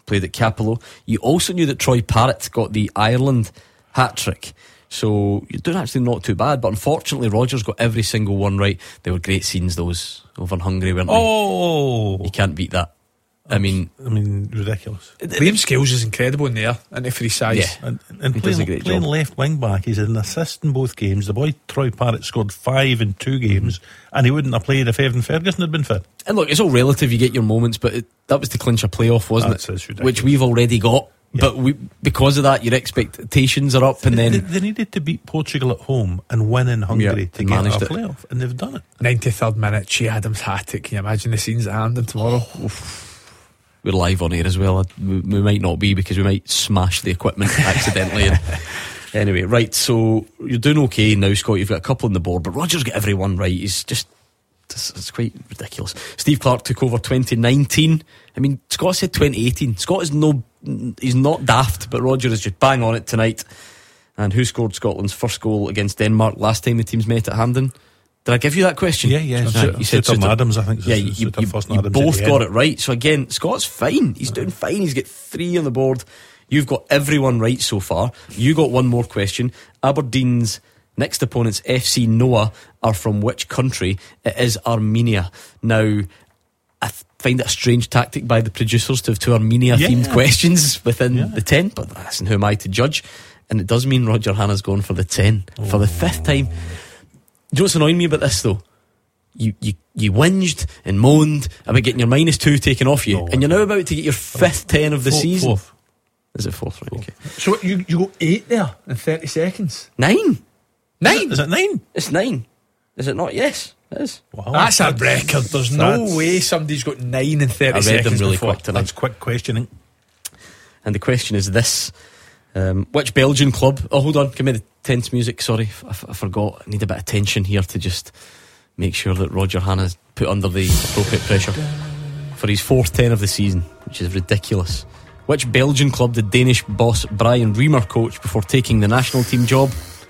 Speaker 2: played at Capello. You also knew that Troy Parrott got the Ireland hat-trick. So you're doing actually not too bad. But unfortunately, Rodgers got every single one right. They were great scenes, those over in Hungary, weren't they?
Speaker 3: Oh!
Speaker 2: You can't beat that. I mean,
Speaker 3: I mean, ridiculous.
Speaker 4: Liam Scales is incredible in there, and for his size.
Speaker 2: Yeah.
Speaker 3: And, and
Speaker 2: He does a
Speaker 3: playing,
Speaker 2: great
Speaker 3: playing
Speaker 2: job.
Speaker 3: left wing back, he's an assist in both games. The boy Troy Parrott scored five in two games,
Speaker 2: Mm-hmm.
Speaker 3: and he wouldn't have played if Evan Ferguson had been fit.
Speaker 2: And look, it's all relative. You get your moments, but it, that was to clinch a playoff, wasn't
Speaker 3: That's-
Speaker 2: it?
Speaker 3: that's ridiculous.
Speaker 2: Which we've already got.
Speaker 3: Yeah.
Speaker 2: But we, because of that, your expectations are up, and
Speaker 3: They,
Speaker 2: then
Speaker 3: they needed to beat Portugal at home and win in Hungary
Speaker 2: Yeah,
Speaker 3: to
Speaker 2: they
Speaker 3: get a
Speaker 2: managed it.
Speaker 3: playoff, and they've done it.
Speaker 4: ninety-third minute, Che Adams hat-trick. Can you imagine the scenes at Hampden tomorrow?
Speaker 2: we're live on air as well. We, we might not be because we might smash the equipment accidentally. And anyway, right, so you're doing okay now, Scott. You've got a couple on the board, but Rodgers got everyone right. He's just, it's, it's quite ridiculous. Steve Clarke took over twenty nineteen. I mean, Scott said twenty eighteen. Scott is no, he's not daft, but Rodgers is just bang on it tonight. And who scored Scotland's first goal against Denmark last time the teams met at Hampden? Did I give you that question?
Speaker 3: Yeah, yeah.
Speaker 2: Right,
Speaker 3: Suter-
Speaker 2: you said
Speaker 3: Suter
Speaker 2: Suter.
Speaker 3: Adams, I think.
Speaker 2: Yeah,
Speaker 3: Suter
Speaker 2: you, you,
Speaker 3: first and
Speaker 2: you
Speaker 3: Adams
Speaker 2: both
Speaker 3: at the
Speaker 2: got
Speaker 3: end.
Speaker 2: it right. So again, Scott's fine. He's doing fine. He's got three on the board. You've got everyone right so far. You got one more question. Aberdeen's next opponents, F C Noah, are from which country? It is Armenia. Now, I th- find it a strange tactic by the producers to have two Armenia-themed
Speaker 3: Yeah.
Speaker 2: questions within
Speaker 3: Yeah.
Speaker 2: the ten, but listen, who am I to judge? And it does mean Roger Hanna's gone for the ten for the fifth time. Do you know what's annoying me about this though? You, you you whinged and moaned about getting your minus two taken off you,
Speaker 3: No,
Speaker 2: and you're now about to get your fifth ten of the
Speaker 3: Fourth-
Speaker 2: season.
Speaker 3: fourth.
Speaker 2: Is it fourth? Right, okay.
Speaker 4: So you you go eight there in thirty seconds.
Speaker 2: Nine.
Speaker 4: Nine.
Speaker 3: Is it nine?
Speaker 2: It's nine. Is it not? Yes, it is.
Speaker 3: Wow,
Speaker 4: That's a record. There's no
Speaker 3: that's-
Speaker 4: way somebody's got nine in thirty
Speaker 2: I read
Speaker 4: seconds
Speaker 2: them really
Speaker 4: before.
Speaker 2: quick tonight.
Speaker 3: That's quick questioning.
Speaker 2: And the question is this: um, which Belgian club? Oh, hold on, give me the tense music. Sorry, I, f- I forgot. I need a bit of tension here to just make sure that Roger Hanna's put under the appropriate pressure for his fourth ten of the season, which is ridiculous. Which Belgian club did Danish boss Brian Reamer coach before taking the national team job?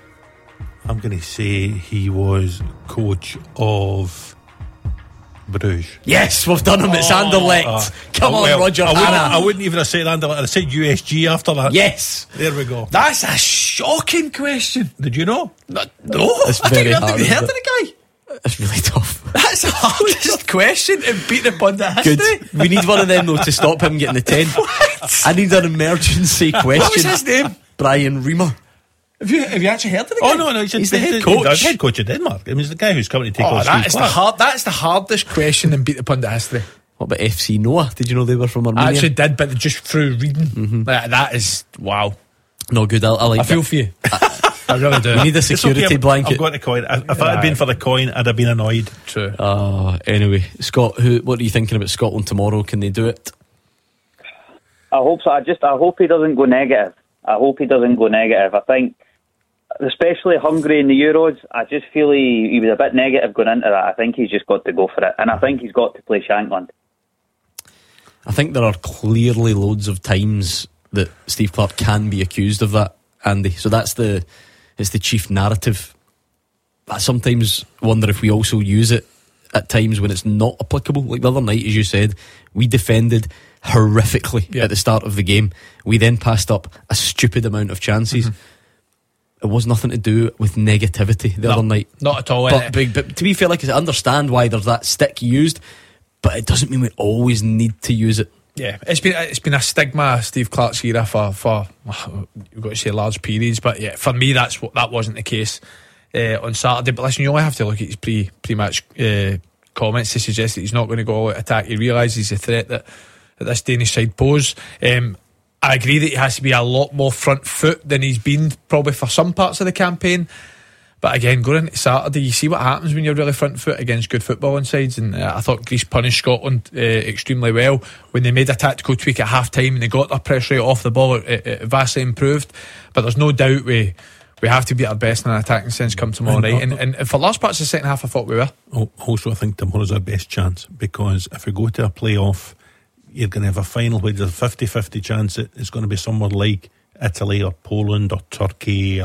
Speaker 3: I'm going to say he was coach of Bruges.
Speaker 2: Yes, we've done him. It's Anderlecht.
Speaker 3: Uh,
Speaker 2: Come
Speaker 3: uh,
Speaker 2: on,
Speaker 3: well,
Speaker 2: Roger
Speaker 3: I wouldn't,
Speaker 2: Hanna.
Speaker 3: I wouldn't even have said Anderlecht. I'd have said U S G after that.
Speaker 2: Yes.
Speaker 3: There we go.
Speaker 4: That's a shocking question.
Speaker 3: Did you know?
Speaker 4: No,
Speaker 2: It's
Speaker 4: I
Speaker 2: very
Speaker 4: think I've
Speaker 2: hard,
Speaker 4: never heard of
Speaker 2: isn't
Speaker 4: the guy.
Speaker 2: It's really tough.
Speaker 4: That's the hardest question in beating upon the
Speaker 2: Good.
Speaker 4: history.
Speaker 2: We need one of them though to stop him getting the ten.
Speaker 4: What?
Speaker 2: I need an emergency question.
Speaker 4: What was his name?
Speaker 2: Brian Reamer.
Speaker 4: Have you have you actually heard of the guy?
Speaker 3: Oh, no, no. He's,
Speaker 2: He's the head
Speaker 3: he's
Speaker 2: coach.
Speaker 3: The head coach of Denmark. I mean, he's the guy who's coming to take
Speaker 4: Oh,
Speaker 3: on
Speaker 4: that
Speaker 3: Steve
Speaker 4: is the
Speaker 3: Clarke.
Speaker 4: hard. That's the hardest question in beat upon the history.
Speaker 2: What about F C Noah? Did you know they were from
Speaker 4: I
Speaker 2: Armenia?
Speaker 4: actually did, but just through reading, like, that is wow.
Speaker 2: No good. I, I like
Speaker 4: I feel
Speaker 2: it.
Speaker 4: for you. I really do.
Speaker 2: We need a
Speaker 3: It's
Speaker 2: security
Speaker 3: okay, I've-
Speaker 2: blanket.
Speaker 3: I've got the coin. If if it had been for the coin, I'd have been annoyed.
Speaker 4: True.
Speaker 2: Oh, anyway, Scott, who? What are you thinking about Scotland tomorrow? Can they do it?
Speaker 11: I hope so. I just I hope he doesn't go negative. I hope he doesn't go negative. I think, especially Hungary in the Euros, I just feel he, he was a bit negative going into that. I think he's just got to go for it, and I think he's got to play Shankland.
Speaker 2: I think there are clearly loads of times that Steve Clarke can be accused of that, Andy. So that's the it's the chief narrative. I sometimes wonder if we also use it at times when it's not applicable. Like the other night, as you said, we defended horrifically
Speaker 4: Yeah.
Speaker 2: at the start of the game. We then passed up a stupid amount of chances. It was nothing to do with negativity the
Speaker 4: No,
Speaker 2: other night.
Speaker 4: not at all.
Speaker 2: But,
Speaker 4: innit?
Speaker 2: but, but to be fair, like I said, I understand why there's that stick used, but it doesn't mean we always need to use it.
Speaker 4: Yeah, it's been it's been a stigma, Steve Clarke's era for for you've got to say large periods, but yeah, for me that's what that wasn't the case uh, on Saturday. But listen, you only have to look at his pre pre match uh, comments to suggest that he's not going to go out attack. He realises the threat that, that this Danish side pose. Um, I agree that he has to be a lot more front foot than he's been probably for some parts of the campaign. But again, going into Saturday, you see what happens when you're really front foot against good footballing sides. And uh, I thought Greece punished Scotland uh, extremely well when they made a tactical tweak at half time and they got their press rate off the ball. It, it vastly improved. But there's no doubt we we have to be at our best in an attacking sense come tomorrow night. And, and for large parts of the second half, I thought we were.
Speaker 3: Oh, also, I think tomorrow's our best chance because if we go to a playoff, you're going to have a final where there's a fifty-fifty chance that it's going to be somewhere like Italy or Poland or Turkey or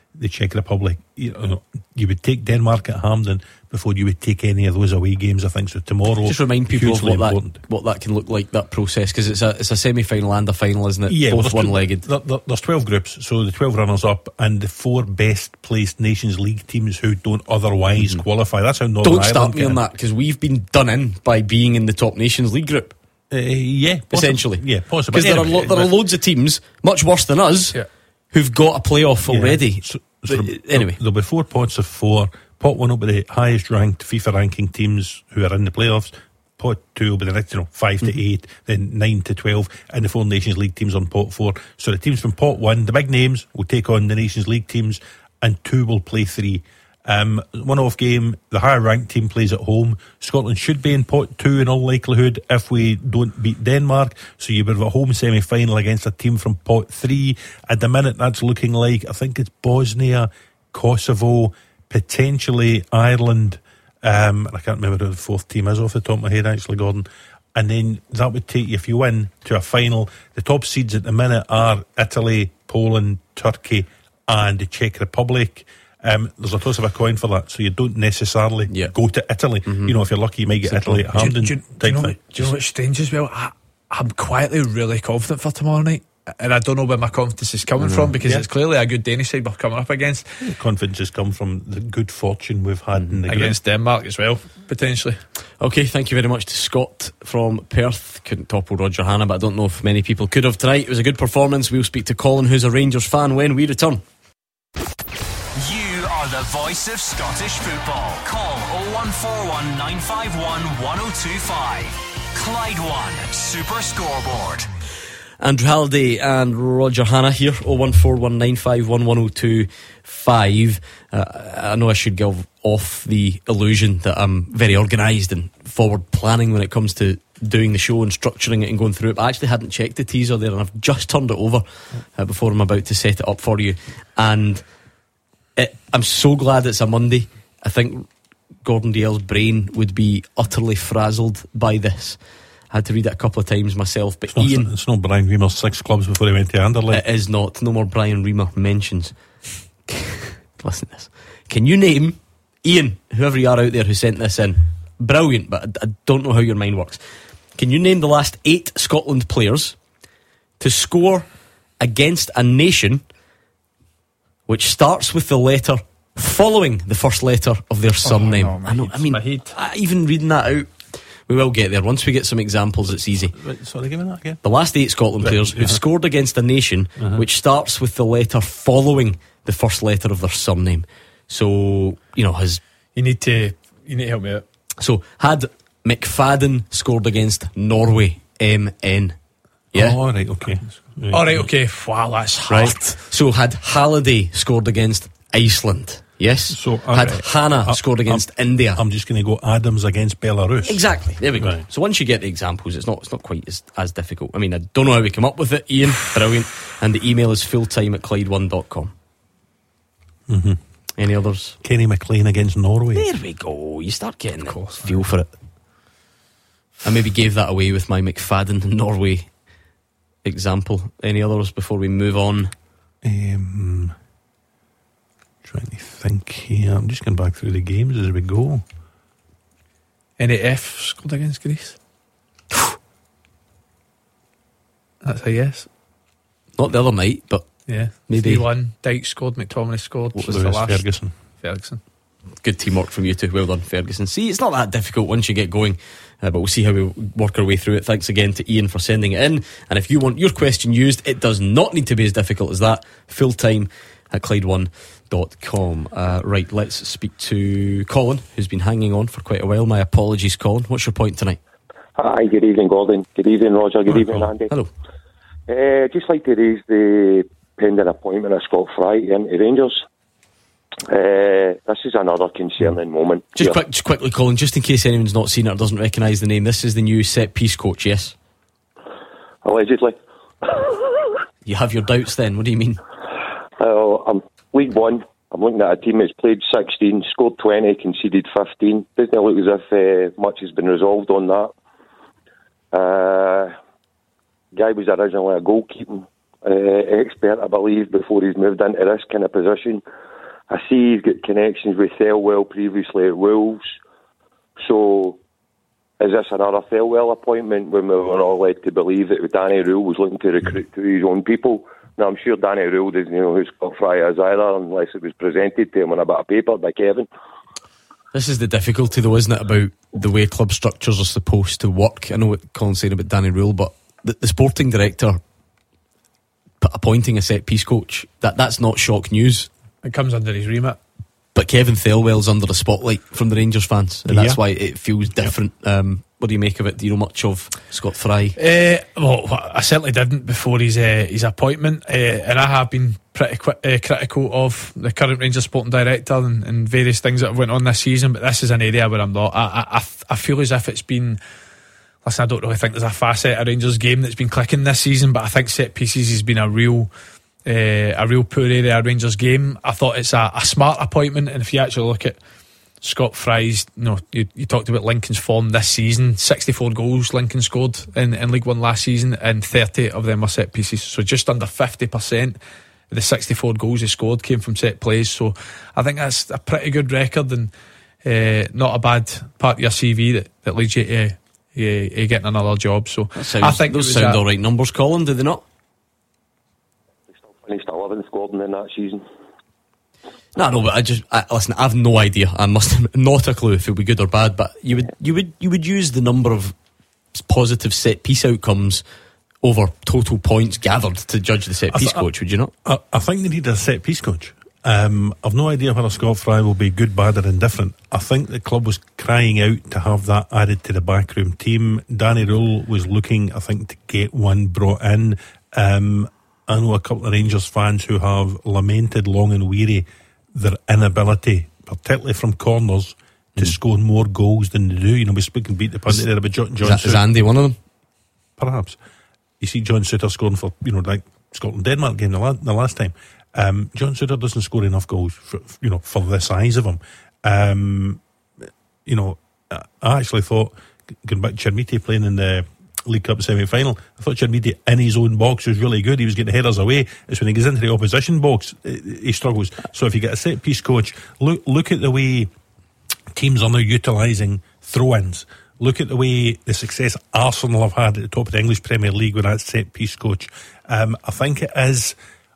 Speaker 3: the Czech Republic. You know, you would take Denmark at Hampden before you would take any of those away games, I think. So tomorrow,
Speaker 2: just remind people of what
Speaker 3: important.
Speaker 2: that what that can look like, that process, because it's a it's a semi-final and a final, isn't it?
Speaker 3: Yeah,
Speaker 2: both
Speaker 3: well,
Speaker 2: one-legged.
Speaker 3: There, there, there's twelve groups, so the twelve runners up and the four best placed Nations League teams who don't otherwise mm-hmm. qualify. That's how Northern
Speaker 2: Don't
Speaker 3: Ireland
Speaker 2: start me
Speaker 3: can.
Speaker 2: on that, because we've been done in by being in the top Nations League group.
Speaker 3: Uh, yeah, possibly.
Speaker 2: Essentially,
Speaker 3: yeah, possibly.
Speaker 2: Because there
Speaker 3: anyway,
Speaker 2: are lo- there are loads of teams much worse than us
Speaker 4: yeah.
Speaker 2: who've got a playoff
Speaker 3: yeah.
Speaker 2: already.
Speaker 3: So, so
Speaker 2: but, anyway,
Speaker 3: there'll be four pots of four. Pot one will be the highest ranked FIFA ranking teams who are in the playoffs. Pot two will be the next, you know, five mm-hmm. to eight, then nine to twelve, and the four Nations League teams on pot four. So the teams from pot one, the big names, will take on the Nations League teams, and two will play three. Um, one off game, the higher ranked team plays at home. Scotland should be in pot two in all likelihood if we don't beat Denmark. So you would have a home semi final against a team from pot three. At the minute, that's looking like, I think it's Bosnia, Kosovo, potentially Ireland. Um, I can't remember who the fourth team is off the top of my head, actually, Gordon. And then that would take you, if you win, to a final. The top seeds at the minute are Italy, Poland, Turkey, and the Czech Republic. Um, there's a toss of a coin for that, so you don't necessarily
Speaker 2: yeah.
Speaker 3: go to Italy. Mm-hmm. You know, if you're lucky, you might get Italy at Hampden.
Speaker 4: Do, do, do, you know, do you know what's strange as well? I, I'm quietly really confident for tomorrow night, and I don't know where my confidence is coming mm-hmm. from, because yeah. it's clearly a good Danish side we're coming up against.
Speaker 3: The confidence has come from the good fortune we've had mm-hmm. in the
Speaker 4: against
Speaker 3: group.
Speaker 4: Denmark as well, potentially.
Speaker 2: Okay, thank you very much to Scott from Perth. Couldn't topple Roger Hanna, but I don't know if many people could have tonight. It was a good performance. We'll speak to Colin, who's a Rangers fan, when we return.
Speaker 1: You are the voice of Scottish football. Call oh one four one, nine five one, one oh two five. Clyde One Super Scoreboard.
Speaker 2: Andrew Halliday and Roger Hanna here. oh one four one, nine five one, one oh two five. uh, I know I should give off the illusion that I'm very organised and forward planning when it comes to doing the show and structuring it and going through it, but I actually hadn't checked the teaser there, and I've just turned it over uh, before I'm about to set it up for you. And it, I'm so glad it's a Monday. I think Gordon Dalziel's brain would be utterly frazzled by this. I had to read it a couple of times myself, but
Speaker 3: it's not,
Speaker 2: Ian,
Speaker 3: it's not Brian Reamer's six clubs before he went to Anderlecht.
Speaker 2: It is not. No more Brian Reamer mentions. Listen to this. Can you name, Ian, whoever you are out there who sent this in, brilliant, but I, I don't know how your mind works. Can you name the last eight Scotland players to score against a nation which starts with the letter following the first letter of their surname?
Speaker 4: Oh, no,
Speaker 2: I know. I mean, I, even reading that out, we will get there. Once we get some examples, it's easy.
Speaker 3: Right, sorry, give me that again.
Speaker 2: The last eight Scotland
Speaker 3: right,
Speaker 2: players
Speaker 3: uh-huh.
Speaker 2: who've scored against a nation uh-huh. which starts with the letter following the first letter of their surname. So, you know, has
Speaker 4: you need to you need to help me out.
Speaker 2: So had McFadden scored against Norway, M N. Yeah.
Speaker 3: Oh, all right, okay.
Speaker 4: Right. All right, okay. Wow, that's hard.
Speaker 2: Right. So had Halliday scored against Iceland. Yes.
Speaker 3: So
Speaker 2: had
Speaker 3: right.
Speaker 2: Hanna
Speaker 3: uh,
Speaker 2: scored against
Speaker 3: I'm,
Speaker 2: India.
Speaker 3: I'm just going to go Adams against Belarus.
Speaker 2: Exactly. There we go. Right. So once you get the examples, it's not it's not quite as, as difficult. I mean, I don't know how we come up with it, Ian. Brilliant. And the email is fulltime at Clyde one dot com.
Speaker 3: Mm-hmm.
Speaker 2: Any others?
Speaker 3: Kenny McLean against Norway.
Speaker 2: There we go. You start getting the feel for it. I maybe gave that away with my McFadden Norway example. Any others before we move on?
Speaker 3: Um, trying to think here. I'm just going back through the games as we go.
Speaker 4: N A F scored against Greece. That's a yes.
Speaker 2: Not the other night, but
Speaker 4: yeah,
Speaker 2: maybe
Speaker 4: three one. Dyke scored, McTominay scored.
Speaker 3: What was the last? Ferguson.
Speaker 4: Ferguson.
Speaker 2: Good teamwork from you two. Well done, Ferguson. See, it's not that difficult once you get going, uh, but we'll see how we work our way through it. Thanks again to Ian for sending it in. And if you want your question used, it does not need to be as difficult as that. Full time at Clyde one dot com. Uh, right, let's speak to Colin, who's been hanging on for quite a while. My apologies, Colin. What's your point tonight?
Speaker 12: Hi, good evening, Gordon. Good evening, Roger. Good
Speaker 2: Hi,
Speaker 12: evening,
Speaker 2: Colin.
Speaker 12: Andy.
Speaker 2: Hello.
Speaker 12: Uh, just like to raise the pending appointment of Scott Fry into Rangers. Uh, this is another concerning moment.
Speaker 2: Just, quick, just quickly, Colin, just in case anyone's not seen it or doesn't recognise the name, this is the new set piece coach, yes?
Speaker 12: Allegedly.
Speaker 2: You have your doubts then? What do you mean?
Speaker 12: Uh, I'm League One. I'm looking at a team that's played sixteen, scored twenty, conceded fifteen. Doesn't look as if uh, much has been resolved on that. Uh, guy was originally a goalkeeping uh, expert, I believe, before he's moved into this kind of position. I see he's got connections with Thelwell previously at Wolves. So, is this another Thelwell appointment when we were all led to believe that Danny Rule was looking to recruit to his own people? Now, I'm sure Danny Rule doesn't know who Scott Fry is either, unless it was presented to him on a bit of paper by Kevin.
Speaker 2: This is the difficulty, though, isn't it, about the way club structures are supposed to work? I know what Colin's saying about Danny Rule, but the, the sporting director appointing a set-piece coach, that, that's not shock news.
Speaker 4: It comes under his remit.
Speaker 2: But Kevin Thelwell's under the spotlight from the Rangers fans, and that's
Speaker 3: yeah.
Speaker 2: why it feels different. Yeah. Um, what do you make of it? Do you know much of Scott Fry?
Speaker 4: Uh, well, I certainly didn't before his uh, his appointment, uh, and I have been pretty qu- uh, critical of the current Rangers sporting director and, and various things that have went on this season. But this is an area where I'm not. I, I, I feel as if it's been. Listen, I don't really think there's a facet of Rangers game that's been clicking this season, but I think set pieces has been a real. Uh, a real poor area of Rangers game. I thought it's a, a smart appointment, and if you actually look at Scott Fry's, you know, you, you talked about Lincoln's form this season. sixty-four goals Lincoln scored in, in League One last season, and thirty of them were set pieces. So just under fifty percent of the sixty-four goals he scored came from set plays. So I think that's a pretty good record, and uh, not a bad part of your C V that, that leads you to uh, uh, getting another job. So
Speaker 2: sounds,
Speaker 4: I think
Speaker 2: those sound all right numbers, Colin, do they not?
Speaker 12: Finished eleventh Gordon in that season.
Speaker 2: No, no, but I just I, listen. I've no idea. I must have not a clue if it'll be good or bad. But you would, you would, you would use the number of positive set piece outcomes over total points gathered to judge the set piece th- coach. Would you not?
Speaker 3: I, I think they need a set piece coach. Um, I've no idea whether Scott Fry will be good, bad, or indifferent. I think the club was crying out to have that added to the backroom team. Danny Rule was looking, I think, to get one brought in. Um, I know a couple of Rangers fans who have lamented long and weary their inability, particularly from corners, to mm. score more goals than they do. You know, we speaking beat the pundit there about John, John
Speaker 2: is, that, is Andy one of them?
Speaker 3: Perhaps. You see John Suter scoring for, you know, like Scotland-Denmark game the, la- the last time. Um, John Suter doesn't score enough goals, for, you know, for the size of him. Um, you know, I actually thought, going back to Chermiti playing in the League Cup semi-final, I thought Chermiti in his own box was really good. He was getting headers away. It's when he gets into the opposition box he struggles. So if you get a set piece coach, look look at the way teams are now utilising throw-ins. Look at the way the success Arsenal have had at the top of the English Premier League with that set piece coach. Um, I think it is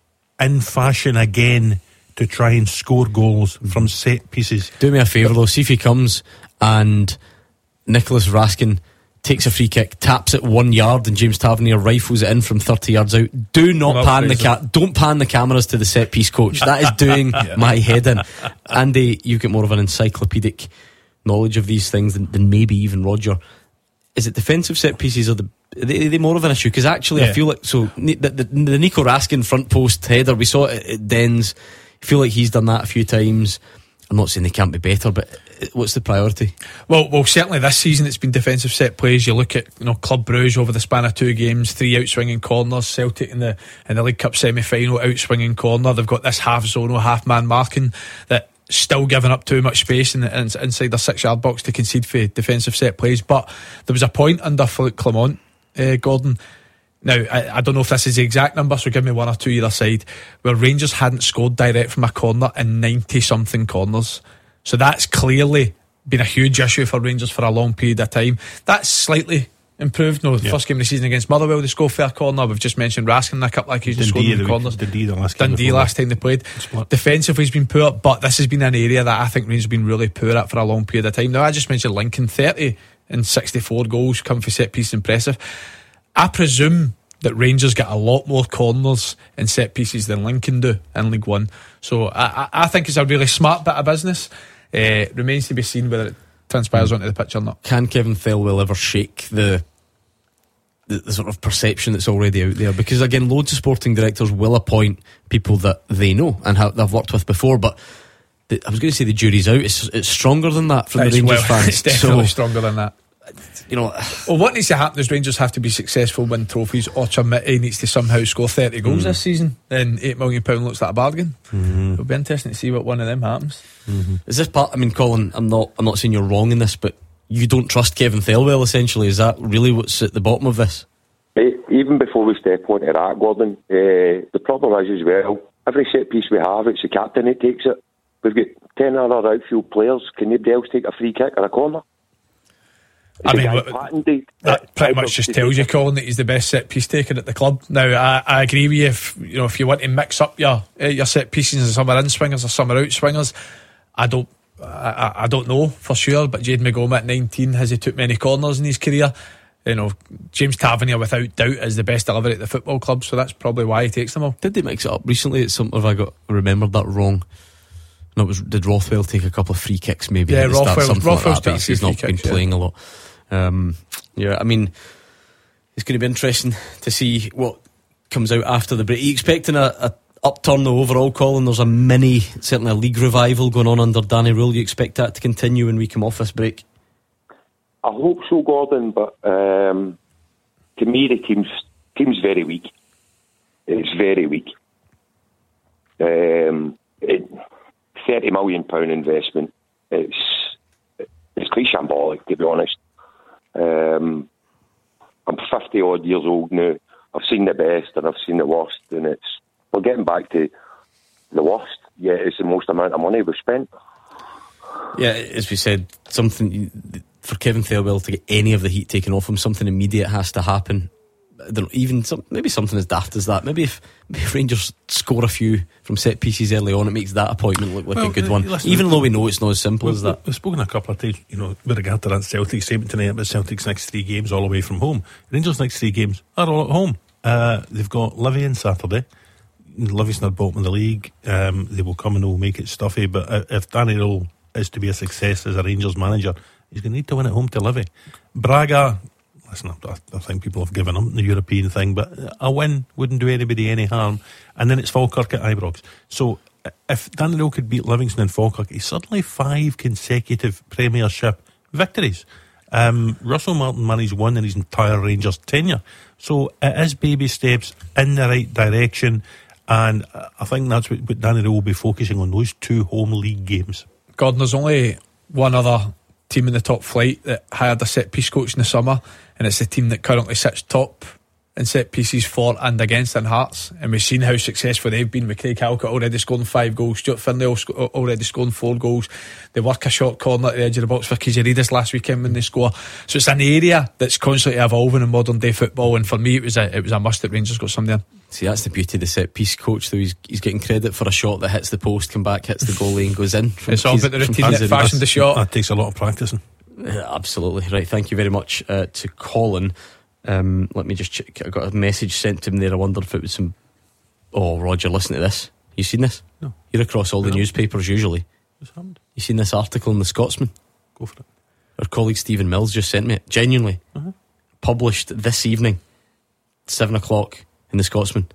Speaker 3: in fashion again to try and score goals from set pieces.
Speaker 2: Do me a favour though, see if he comes and Nicholas Raskin takes a free kick, taps it one yard, and James Tavernier rifles it in from thirty yards out. Do not well, pan the ca- don't pan the cameras to the set piece coach. That is doing yeah. my head in. Andy, you've got more of an encyclopedic knowledge of these things than, than maybe even Roger. Is it defensive set pieces or the are they, are they more of an issue? Because actually, yeah. I feel like so the, the, the Nico Raskin front post header we saw it at Dens. I feel like he's done that a few times. I'm not saying they can't be better, but what's the priority?
Speaker 4: Well, well, certainly this season it's been defensive set plays. You look at, you know, Club Brugge over the span of two games, three outswinging corners. Celtic in the in the League Cup semi-final, outswinging corner. They've got this half zonal, half man marking that still giving up too much space in the, in, inside their six yard box to concede for defensive set plays. But there was a point under Philippe Clement, uh, Gordon. Now, I, I don't know if this is the exact number, so give me one or two either side, where Rangers hadn't scored direct from a corner in ninety-something corners. So that's clearly been a huge issue for Rangers for a long period of time. That's slightly improved. No, the yeah. first game of the season against Motherwell, they scored fair corner. We've just mentioned Raskin in a couple of occasions scoring the corners.
Speaker 3: Dundee the last,
Speaker 4: Dundee last time they played. Defensively, he's been poor, but this has been an area that I think Rangers have been really poor at for a long period of time. Now, I just mentioned Lincoln, thirty and sixty-four goals come for set piece, impressive. I presume that Rangers get a lot more corners and set pieces than Lincoln do in League One. So I, I think it's a really smart bit of business. Uh, remains to be seen whether it transpires mm. onto the pitch or not.
Speaker 2: Can Kevin Thelwell ever shake the, the the sort of perception that's already out there? Because again, loads of sporting directors will appoint people that they know and have, they've worked with before, but the, I was going to say the jury's out. It's, it's stronger than that from
Speaker 4: it's
Speaker 2: the Rangers
Speaker 4: well,
Speaker 2: fans.
Speaker 4: It's definitely
Speaker 2: so,
Speaker 4: stronger than that.
Speaker 2: You know,
Speaker 4: well, what needs to happen is Rangers have to be successful, win trophies, or Chermiti needs to somehow score thirty goals mm. this season. Then eight million pounds looks like a bargain. Mm-hmm. It'll be interesting to see what one of them happens.
Speaker 2: Mm-hmm. Is this part? I mean, Colin, I'm not. I'm not saying you're wrong in this, but you don't trust Kevin Thelwell. Essentially, is that really what's at the bottom of this?
Speaker 12: He, even before we step onto that, Gordon, uh, the problem is as well, every set piece we have, it's the captain that takes it. We've got ten other outfield players. Can anybody else take a free kick or a corner?
Speaker 4: I mean, what, that pretty much just tells you, Colin, that he's the best set piece taker at the club. Now, I, I agree with you. If you know, if you want to mix up your your set pieces and some are in swingers or some are out swingers, I don't, I, I don't know for sure. But Jade McGoma at nineteen, has he took many corners in his career? You know, James Tavernier without doubt is the best delivery at the football club, so that's probably why he takes them all.
Speaker 2: Did they mix it up recently? It's some, have I got remembered that wrong? No, it was, did Rothwell take a couple of free kicks maybe?
Speaker 4: Yeah, Rothwell, Rothwell's
Speaker 2: like that, he's not been kicks, playing yeah. a lot. Um, yeah, I mean, it's going to be interesting to see what comes out after the break. Are you expecting a, a upturn though overall, Colin? There's a mini, certainly a league revival going on under Danny Rule. You expect that to continue when we come off this break?
Speaker 12: I hope so, Gordon, but um, to me the team's, team's very weak. It's very weak. Um, it, thirty million pound investment. It's it's quite shambolic, to be honest. Um, I'm fifty odd years old now. I've seen the best and I've seen the worst, and it's we're getting back to the worst. Yeah, it's the most amount of money we've spent.
Speaker 2: Yeah, as we said, something for Kevin Thelwell to get any of the heat taken off him, something immediate has to happen. Even some, maybe something as daft as that. Maybe if, maybe if Rangers score a few from set pieces early on, it makes that appointment look like well, a good one. Listen, even though we know it's not as simple as that.
Speaker 3: We've spoken a couple of times, you know, with regard to that Celtic statement tonight about Celtic's next three games all away from home. Rangers' next three games are all at home. Uh, they've got Livy on Saturday. Livy's not bottom of the league. Um, they will come and will make it stuffy. But if Danny Rule is to be a success as a Rangers manager, he's going to need to win at home to Livy. Braga. Listen, I, I think people have given up the European thing, but a win wouldn't do anybody any harm. And then it's Falkirk at Ibrox. So if Danny could beat Livingston and Falkirk, he's suddenly five consecutive Premiership victories. Um, Russell Martin managed one in his entire Rangers tenure. So it is baby steps in the right direction, and I think that's what, what Danny will be focusing on, those two home league games.
Speaker 4: Gordon, there's only one other team in the top flight that hired a set piece coach in the summer, and it's the team that currently sits top in set pieces for and against in Hearts, and we've seen how successful they've been with Craig Halkett already scoring five goals, Stuart Finlay already scoring four goals. They work a short corner at the edge of the box for Kijaridis last weekend when they score. So it's an area that's constantly evolving in modern day football, and for me it was a, it was a must that Rangers got somebody in.
Speaker 2: See, that's the beauty of the set piece coach, though. He's, he's getting credit for a shot that hits the post, come back, hits the goalie and goes in.
Speaker 4: It's all about the routine that fashioned the shot.
Speaker 3: That takes a lot of practicing.
Speaker 2: Yeah, absolutely. Right, thank you very much uh, to Colin. Um, let me just check. I got a message sent to him there. I wondered if it was some. Oh, Roger, listen to this. You seen this?
Speaker 3: No.
Speaker 2: You're across all the
Speaker 3: no.
Speaker 2: newspapers usually.
Speaker 3: What's happened?
Speaker 2: You seen this article in the Scotsman?
Speaker 3: Go for it.
Speaker 2: Our colleague Stephen Mills just sent me it. Genuinely.
Speaker 3: Uh-huh.
Speaker 2: Published this evening, seven o'clock in the Scotsman.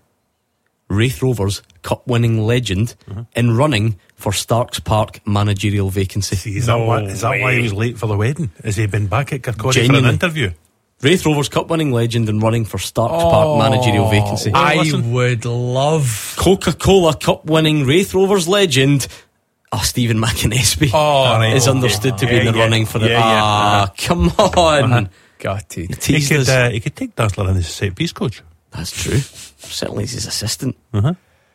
Speaker 2: Wraith Rovers cup winning legend uh-huh. in running for Starks Park managerial vacancy.
Speaker 3: See, is, no that why, is that why he was late for the wedding? Has he been back at Kirkcaldy for an interview?
Speaker 2: Wraith Rovers cup winning legend and running for Starks oh, Park managerial vacancy.
Speaker 4: I Listen. would love
Speaker 2: Coca-Cola cup winning Wraith Rovers legend. Oh, Stephen McInnesby
Speaker 4: oh,
Speaker 2: is
Speaker 4: okay.
Speaker 2: understood to
Speaker 3: yeah,
Speaker 2: be in the
Speaker 3: yeah,
Speaker 2: running for the.
Speaker 3: yeah, yeah.
Speaker 2: Ah, uh-huh. Come on.
Speaker 4: Uh-huh. Got it.
Speaker 3: He could, uh, he could take Dazzler in as a set piece coach.
Speaker 2: That's true. Certainly as his assistant.
Speaker 3: Uh-huh.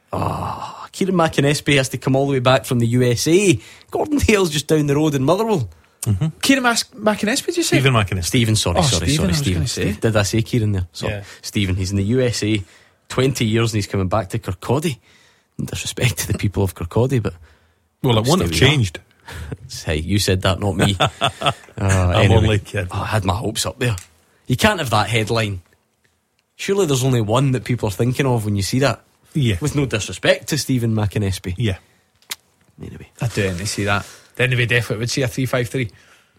Speaker 2: Oh, Kieran McInnesby has to come all the way back from the U S A. Gordon Hale's just down the road in Motherwell.
Speaker 4: Mm-hmm. Kieran Mas- McInnesby, did you say?
Speaker 3: Stephen McInnesby.
Speaker 2: Stephen, sorry,
Speaker 4: oh,
Speaker 2: sorry,
Speaker 4: Stephen,
Speaker 2: sorry, Stephen. Did I say Kieran there? Sorry. Yeah. Stephen, he's in the U S A twenty years and he's coming back to Kirkcaldy. No disrespect to the people of Kirkcaldy, but
Speaker 3: well, it won't have changed.
Speaker 2: Hey, you said that, not me. uh,
Speaker 3: I'm
Speaker 2: anyway,
Speaker 3: only kidding.
Speaker 2: Oh, I had my hopes up there. You can't have that headline. Surely there's only one that people are thinking of when you see that.
Speaker 3: Yeah.
Speaker 2: With no disrespect to Stephen McInnesby.
Speaker 3: Yeah.
Speaker 2: Anyway.
Speaker 4: I do only see that. Then we definitely would see a three five three.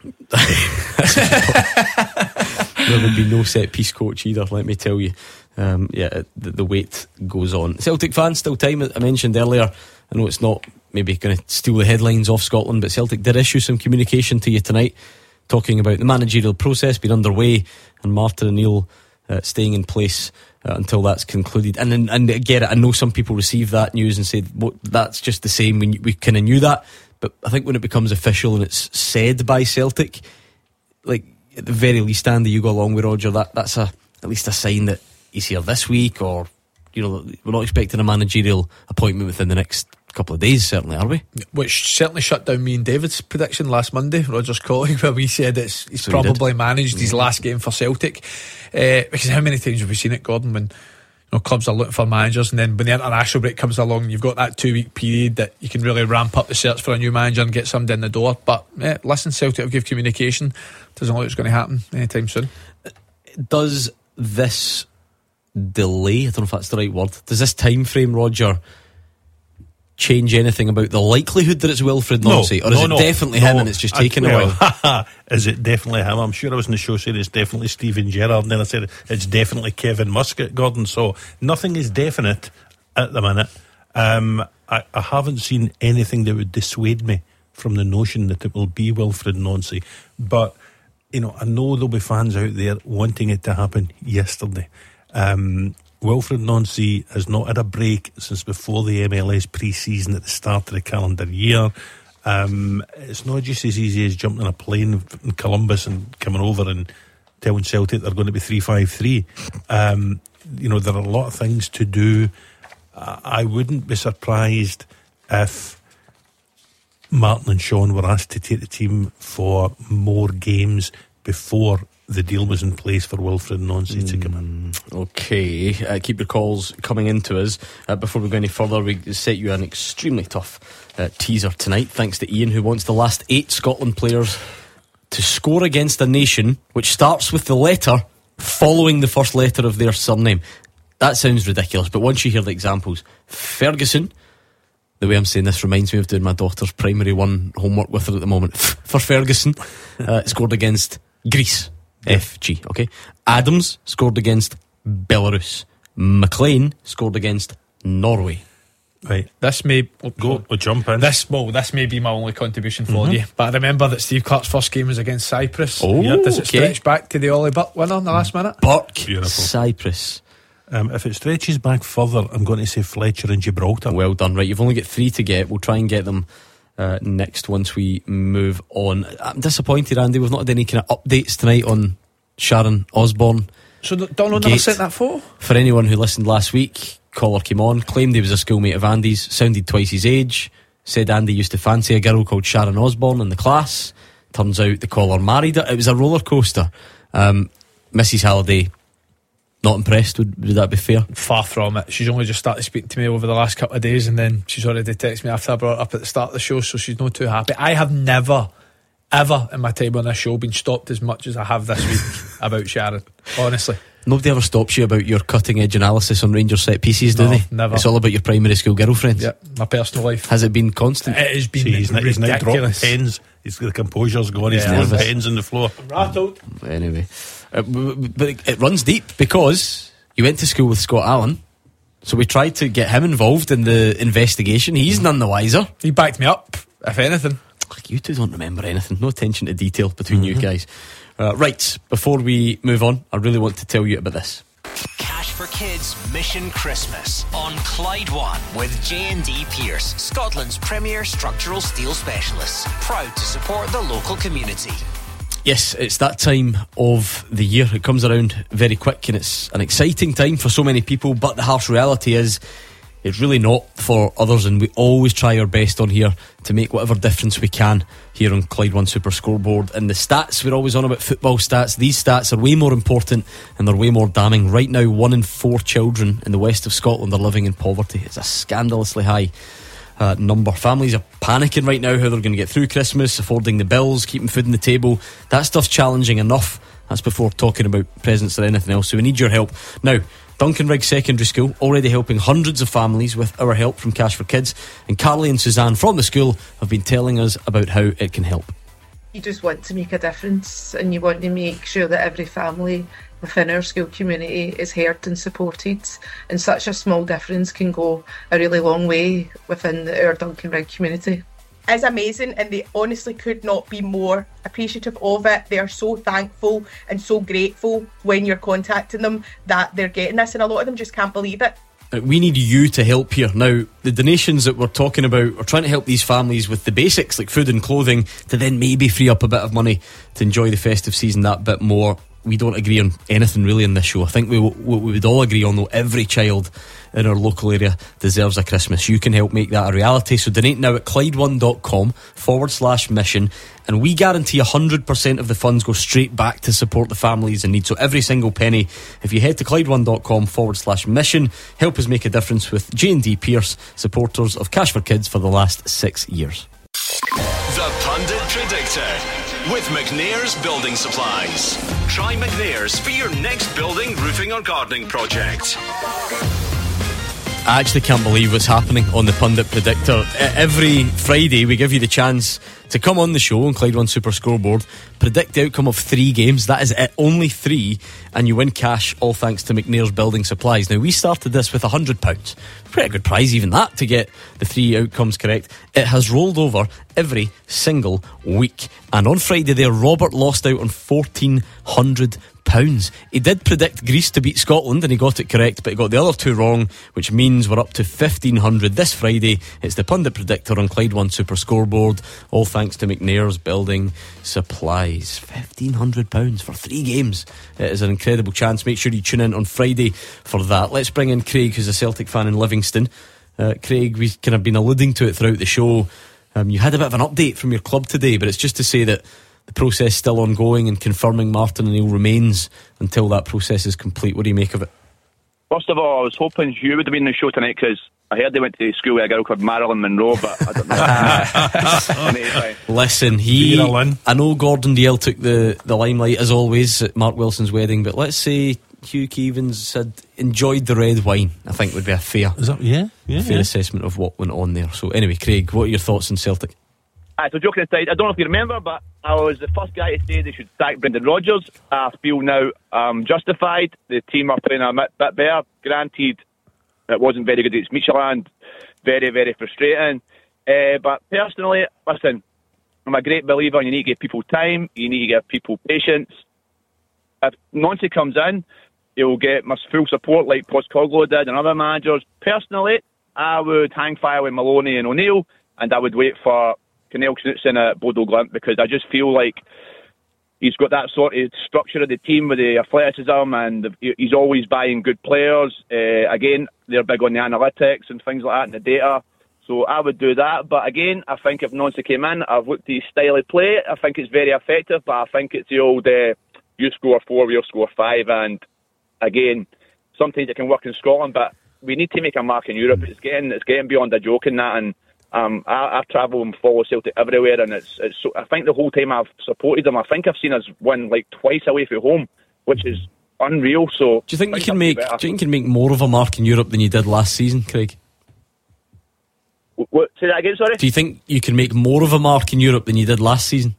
Speaker 2: There would be no set piece coach either, let me tell you. Um, yeah, the, the wait goes on. Celtic fans, still time. I mentioned earlier, I know it's not maybe going to steal the headlines off Scotland, but Celtic did issue some communication to you tonight talking about the managerial process being underway and Martin O'Neill uh, staying in place uh, until that's concluded. And and, and I get it, I know some people receive that news and say, well, that's just the same, we, we kind of knew that. But I think when it becomes official and it's said by Celtic, like at the very least, Andy, you go along with Roger, that that's a at least a sign that he's here this week, or you know, we're not expecting a managerial appointment within the next couple of days, certainly, are we?
Speaker 4: Which certainly shut down me and David's prediction last Monday, Roger's colleague, where we said it's, he's
Speaker 2: So he
Speaker 4: probably
Speaker 2: did.
Speaker 4: managed his last game for Celtic. Uh, because how many times have we seen it, Gordon, when you know, clubs are looking for managers, and then when the international break comes along, you've got that two week period that you can really ramp up the search for a new manager and get somebody in the door. But yeah, listen, Celtic will give communication. Doesn't look like it's going to happen anytime soon.
Speaker 2: Does this delay, I don't know if that's the right word, does this time frame, Roger, change anything about the likelihood that it's Wilfred Nancy?
Speaker 3: No,
Speaker 2: or is
Speaker 3: no,
Speaker 2: it
Speaker 3: no,
Speaker 2: definitely
Speaker 3: no.
Speaker 2: him and it's just
Speaker 3: I-
Speaker 2: taking a
Speaker 3: well,
Speaker 2: while?
Speaker 3: Is it definitely him? I'm sure I was in the show saying it's definitely Stephen Gerrard, and then I said it's definitely Kevin Muscat, Gordon. So nothing is definite at the minute. Um, I, I haven't seen anything that would dissuade me from the notion that it will be Wilfred Nancy. But, you know, I know there'll be fans out there wanting it to happen yesterday. Um, Wilfred Nancy has not had a break since before the M L S pre-season at the start of the calendar year. Um, it's not just as easy as jumping on a plane in Columbus and coming over and telling Celtic they're going to be three five three. Um, you know, there are a lot of things to do. I I wouldn't be surprised if Martin and Sean were asked to take the team for more games before the deal was in place for Wilfred Nancy mm, to come in.
Speaker 2: Okay, uh, keep your calls coming into us. Uh, before we go any further, we set you an extremely tough uh, teaser tonight, thanks to Ian, who wants the last eight Scotland players to score against a nation which starts with the letter following the first letter of their surname. That sounds ridiculous, but once you hear the examples, Ferguson, the way I'm saying this reminds me of doing my daughter's primary one homework with her at the moment. For Ferguson, uh, scored against Greece. F G, okay. Adams scored against Belarus. McLean scored against Norway.
Speaker 3: Right.
Speaker 4: This may
Speaker 3: go. We'll jump in.
Speaker 4: This well, this may be my only contribution for
Speaker 2: Mm-hmm.
Speaker 4: you. But I remember that Steve Clark's first game was against Cyprus.
Speaker 2: Oh,
Speaker 4: does it
Speaker 2: okay.
Speaker 4: stretch back to the Ollie Burke winner in the last minute?
Speaker 2: Burke,
Speaker 3: Beautiful.
Speaker 2: Cyprus.
Speaker 3: Um, if it stretches back further, I'm going to say Fletcher and Gibraltar.
Speaker 2: Well done. Right, you've only got three to get. We'll try and get them uh, next once we move on. I'm disappointed, Andy. We've not had any kind of updates tonight on Sharon Osborne.
Speaker 4: So Donald never sent that photo?
Speaker 2: For anyone who listened last week, caller came on, claimed he was a schoolmate of Andy's, sounded twice his age, said Andy used to fancy a girl called Sharon Osborne in the class. Turns out the caller married her. It was a roller coaster. Um, Missus Halliday, not impressed, would, would that be fair?
Speaker 4: Far from it. She's only just started speaking to me over the last couple of days, and then she's already texted me after I brought it up at the start of the show, so she's not too happy. I have never ever in my time on this show been stopped as much as I have this week about Sharon, honestly.
Speaker 2: Nobody ever stops you about your cutting edge analysis on Rangers set pieces, do
Speaker 4: No,
Speaker 2: they?
Speaker 4: never.
Speaker 2: It's all about your primary school girlfriends.
Speaker 4: Yeah, my personal life.
Speaker 2: Has it been constant?
Speaker 4: It has been
Speaker 3: See, he's, now, he's now dropping
Speaker 4: ridiculous.
Speaker 3: pens. He's the composure's gone. He's
Speaker 2: Yeah,
Speaker 3: throwing
Speaker 2: nervous.
Speaker 3: pens on the floor.
Speaker 4: Rattled.
Speaker 2: Anyway, uh, b- b- but it, it runs deep because you went to school with Scott Allen, so we tried to get him involved in the investigation. He's none the wiser.
Speaker 4: He backed me up, if anything.
Speaker 2: You two don't remember anything. No attention to detail between you guys. Uh, right, before we move on, I really want to tell you about this.
Speaker 1: Cash for Kids Mission Christmas on Clyde One with J and D Pierce, Scotland's premier structural steel specialist. Proud to support the local community.
Speaker 2: Yes, it's that time of the year. It comes around very quick and it's an exciting time for so many people, but the harsh reality is it's really not for others, and we always try our best on here to make whatever difference we can here on Clyde One Super Scoreboard. And the stats, we're always on about football stats. These stats are way more important and they're way more damning. Right now, one in four children in the west of Scotland are living in poverty. It's a scandalously high uh, number. Families are panicking right now how they're going to get through Christmas, affording the bills, keeping food on the table. That stuff's challenging enough. That's before talking about presents or anything else. So we need your help. Now, Duncan Riggs Secondary School already helping hundreds of families with our help from Cash for Kids, and Carly and Suzanne from the school have been telling us about how it can help.
Speaker 13: You just want to make a difference, and you want to make sure that every family within our school community is heard and supported, and such a small difference can go a really long way within our Duncan Riggs community.
Speaker 14: Is amazing, and they honestly could not be more appreciative of it. They are so thankful and so grateful when you're contacting them that they're getting this, and a lot of them just can't believe it.
Speaker 2: We need you to help here. Now, the donations that we're talking about are trying to help these families with the basics like food and clothing to then maybe free up a bit of money to enjoy the festive season that bit more. we don't agree on anything really in this show. I think we, we, we would all agree on, though, every child in our local area deserves a Christmas. You can help make that a reality, so donate now at Clyde one dot com forward slash mission, and we guarantee one hundred percent of the funds go straight back to support the families in need. So every single penny, if you head to Clyde one dot com forward slash mission, help us make a difference with J and D Pierce, supporters of Cash for Kids for the last six years.
Speaker 15: The Pundit Predictor with McNair's Building Supplies. Try McNair's for your next building, roofing or gardening project.
Speaker 2: I actually can't believe what's happening on the Pundit Predictor. Every Friday we give you the chance to come on the show on Clyde One Super Scoreboard, predict the outcome of three games. That is it, only three, and you win cash, all thanks to McNair's Building Supplies. Now, we started this with one hundred pounds. Pretty good prize, even that, to get the three outcomes correct. It has rolled over every single week. And on Friday there, Robert lost out on fourteen hundred pounds. He did predict Greece to beat Scotland and he got it correct, but he got the other two wrong, which means we're up to fifteen hundred this Friday. It's the Pundit Predictor on Clyde One Super Scoreboard, all thanks to McNair's Building Supplies. fifteen hundred pounds for three games. It is an incredible chance. Make sure you tune in on Friday for that. Let's bring in Craig, who's a Celtic fan in Livingston. uh, Craig, we've kind of been alluding to it throughout the show. Um, you had a bit of an update from your club today, but it's just to say that the process is still ongoing and confirming Martin O'Neill remains until that process is complete. What do you make of it?
Speaker 16: First of all, I was hoping Hugh would have been in the show tonight because I heard they went to school with a girl called Marilyn Monroe, but I don't know. Anyway.
Speaker 2: Listen, he I know Gordon Dalziel took the, the limelight as always at Mark Wilson's wedding, but let's say Hugh Keevans had enjoyed the red wine. I think would be a fair,
Speaker 3: Is that, yeah, yeah,
Speaker 2: fair
Speaker 3: yeah.
Speaker 2: assessment of what went on there. So anyway, Craig, what are your thoughts on Celtic?
Speaker 16: Aye, so joking aside, I don't know if you remember, but I was the first guy to say they should sack Brendan Rodgers. I feel now um, justified. The team are playing a bit better. Granted, it wasn't very good against Midtjylland. Very, very frustrating. Uh, but personally, listen, I'm a great believer. You need to give people time. You need to give people patience. If Nancy comes in, he'll get my full support like Postecoglou did and other managers. Personally, I would hang fire with Maloney and O'Neill, and I would wait for Cornel Knutson at Bodo Glimt, because I just feel like he's got that sort of structure of the team with the athleticism, and the, he's always buying good players. Uh, again, they're big on the analytics and things like that and the data. So I would do that. But again, I think if Nancy came in, I've looked at his style of play. I think it's very effective, but I think it's the old uh, you score four, we'll score five. And again, sometimes it can work in Scotland, but we need to make a mark in Europe. It's getting it's getting beyond a joke in that. And Um, I, I travel and follow Celtic everywhere, and it's, it's so, I think the whole time I've supported them, I think I've seen us win like twice away from home, which is unreal. So,
Speaker 2: do you think you can make? Do you think you can make more of a mark in Europe than you did last season, Craig?
Speaker 16: What, say that again, sorry.
Speaker 2: Do you think you can make more of a mark in Europe than you did last season?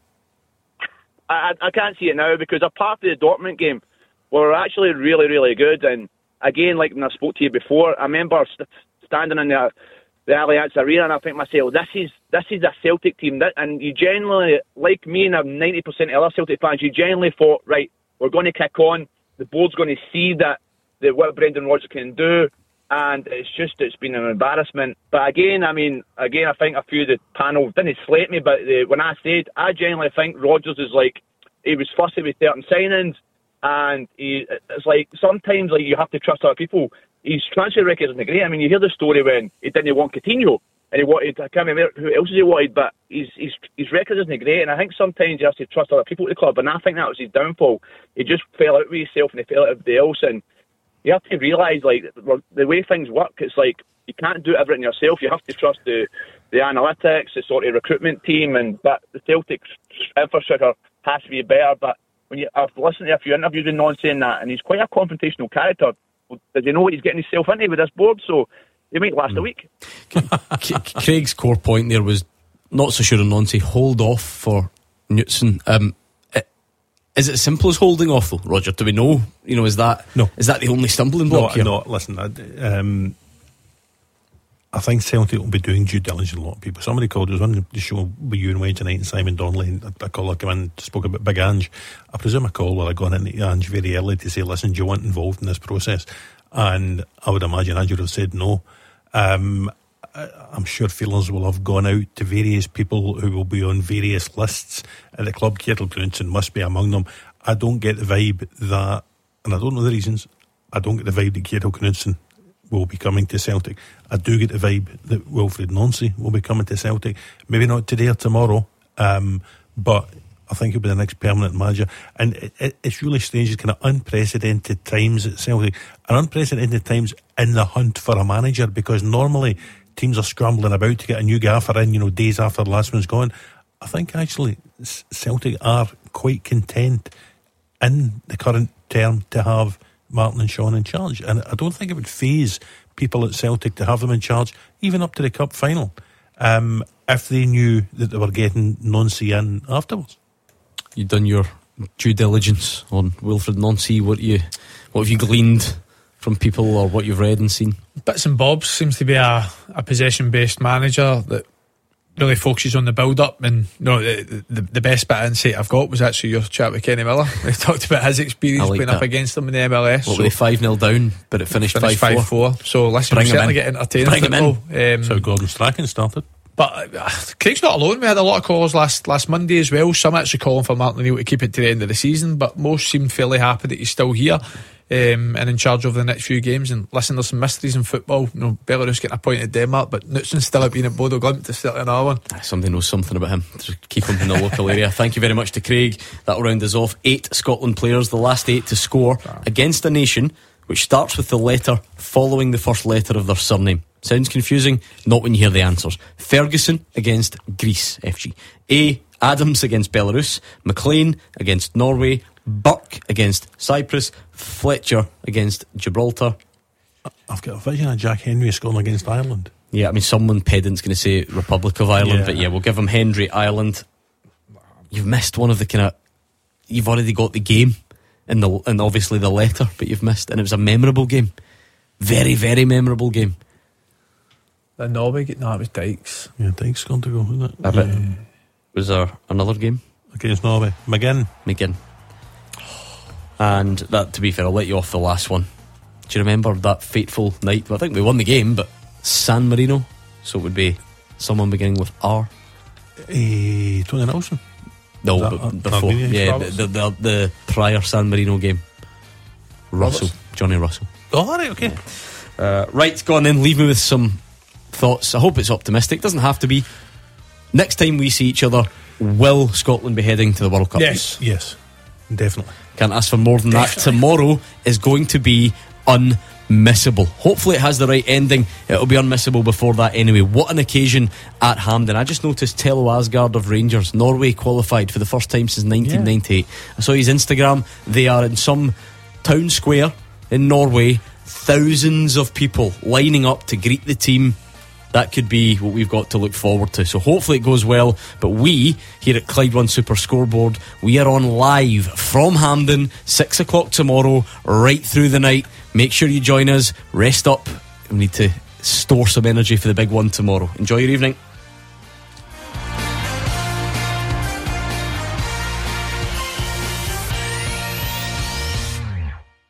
Speaker 16: I, I can't see it now, because apart from the Dortmund game, we were actually really, really good. And again, like when I spoke to you before, I remember st- standing in the. the Allianz Arena, and I think to myself, this is this is a Celtic team, that, and you generally, like me and ninety percent of other Celtic fans, you generally thought, right, we're going to kick on, the board's going to see that, that what Brendan Rodgers can do, and it's just, it's been an embarrassment. But again, I mean, again, I think a few of the panel didn't slate me, but the, when I said, I genuinely think Rodgers is like, he was fussy with certain signings, and he, it's like, sometimes like you have to trust other people. His transfer record isn't great. I mean, you hear the story when he didn't want Coutinho, and he wanted, I can't remember who else he wanted, but his, his, his record isn't great, and I think sometimes you have to trust other people at the club, and I think that was his downfall. He just fell out with himself, and he fell out with everybody else, and you have to realise, like, the way things work, it's like, you can't do everything yourself. You have to trust the, the analytics, the sort of recruitment team, and but the Celtic infrastructure has to be better. But when you, I've listened to a few interviews with Non saying that, and he's quite a confrontational character. Does he know what he's getting himself into with this board? So he might last mm. a week.
Speaker 2: Craig's core point there was not so sure on Nancy. Hold off for Knutson. Um, is it as simple as holding off, though, Roger? Do we know? You know, is that
Speaker 3: no?
Speaker 2: Is that the only stumbling block
Speaker 3: no,
Speaker 2: here?
Speaker 3: No, listen. I, um, I think Celtic will be doing due diligence on a lot of people. Somebody called us on the show with you and Wednesday night and Simon Donnelly, and I called, I came in and spoke about Big Ange. I presume I called while I gone into Ange very early to say, listen, do you want involved in this process? And I would imagine Ange would have said no. Um, I, I'm sure feelers will have gone out to various people who will be on various lists at the club. Kjetil Knutson must be among them. I don't get the vibe that, and I don't know the reasons, I don't get the vibe that Kjetil Knudsen will be coming to Celtic. I do get the vibe that Wilfred Nancy will be coming to Celtic. Maybe not today or tomorrow, um, but I think he'll be the next permanent manager. And it, it, it's really strange. It's kind of unprecedented times at Celtic, and unprecedented times in the hunt for a manager, because normally teams are scrambling about to get a new gaffer in, you know, days after the last one's gone. I think actually Celtic are quite content in the current term to have Martin and Sean in charge, and I don't think it would faze people at Celtic to have them in charge even up to the cup final, um, if they knew that they were getting Nancy in afterwards.
Speaker 2: You've done your due diligence on Wilfred Nancy. What you what have you gleaned from people, or what you've read and seen?
Speaker 4: Bits and bobs. Seems to be a, a possession based manager that really focuses on the build up. And no, the, the, the best bit of insight I've got was actually your chat with Kenny Miller. He talked about his experience
Speaker 2: like
Speaker 4: playing
Speaker 2: that.
Speaker 4: up against them in the M L S.
Speaker 2: What
Speaker 4: so
Speaker 2: were they five nil down, but it finished five four?
Speaker 4: So listen,
Speaker 2: Bring
Speaker 4: we
Speaker 2: him
Speaker 4: certainly
Speaker 2: in.
Speaker 4: get entertaining
Speaker 2: Bring him in.
Speaker 4: football. Um,
Speaker 3: So Gordon Strachan started.
Speaker 4: But uh, Craig's not alone. We had a lot of calls last last Monday as well. Some actually calling for Martin O'Neill to keep it to the end of the season, but most seemed fairly happy that he's still here um, and in charge over the next few games. And listen, there's some mysteries in football. You know, Belarus getting appointed to Denmark, but Knutsen's still been at Bodo Glimt to start another one.
Speaker 2: Somebody knows something about him. To keep him in the local area. Thank you very much to Craig. That'll round us off. Eight Scotland players, the last eight to score against a nation which starts with the letter following the first letter of their surname. Sounds confusing? Not when you hear the answers. Ferguson against Greece, F G. A. Adams against Belarus. McLean against Norway. Burke against Cyprus. Fletcher against Gibraltar.
Speaker 3: I've got a vision of Jack Henry scoring against Ireland.
Speaker 2: Yeah, I mean, someone pedant's going to say Republic of Ireland,
Speaker 3: Yeah.
Speaker 2: but yeah, we'll give him Henry, Ireland. You've missed one of the kind of... You've already got the game and, the, and obviously the letter, but you've missed, and it was a memorable game. Very, very memorable game.
Speaker 4: The Norway, no, it was Dykes.
Speaker 3: Yeah, Dykes gone to go, wasn't it?
Speaker 2: A bit. Was there another game?
Speaker 3: Against Norway. McGinn.
Speaker 2: McGinn. And that, to be fair, I'll let you off the last one. Do you remember that fateful night? Well, I think we won the game, but San Marino. So it would be someone beginning with R.
Speaker 3: Eh, Tony Nelson.
Speaker 2: No,
Speaker 3: Is that,
Speaker 2: but
Speaker 3: uh,
Speaker 2: before.
Speaker 3: Armenia?
Speaker 2: Yeah,
Speaker 3: Roberts?
Speaker 2: the, the, the prior San Marino game. Russell.
Speaker 3: Roberts?
Speaker 2: Johnny Russell.
Speaker 3: Oh, all right, okay.
Speaker 2: Uh, right, go on then. Leave me with some thoughts. I hope it's optimistic. Doesn't have to be. Next time we see each other, will Scotland be heading to the World Cup?
Speaker 3: Yes, yes, definitely.
Speaker 2: Can't ask for more than
Speaker 3: Definitely.
Speaker 2: that. Tomorrow is going to be unmissable. Hopefully it has the right ending. It'll be unmissable before that anyway. What an occasion at Hampden. I just noticed Tello Asgard of Rangers, Norway, qualified for the first time since nineteen ninety-eight. Yeah. I saw his Instagram. They are in some town square in Norway. Thousands of people lining up to greet the team. That could be what we've got to look forward to. So hopefully it goes well. But we, here at Clyde One Super Scoreboard, we are on live from Hampden, six o'clock tomorrow, right through the night. Make sure you join us. Rest up. We need to store some energy for the big one tomorrow. Enjoy your evening.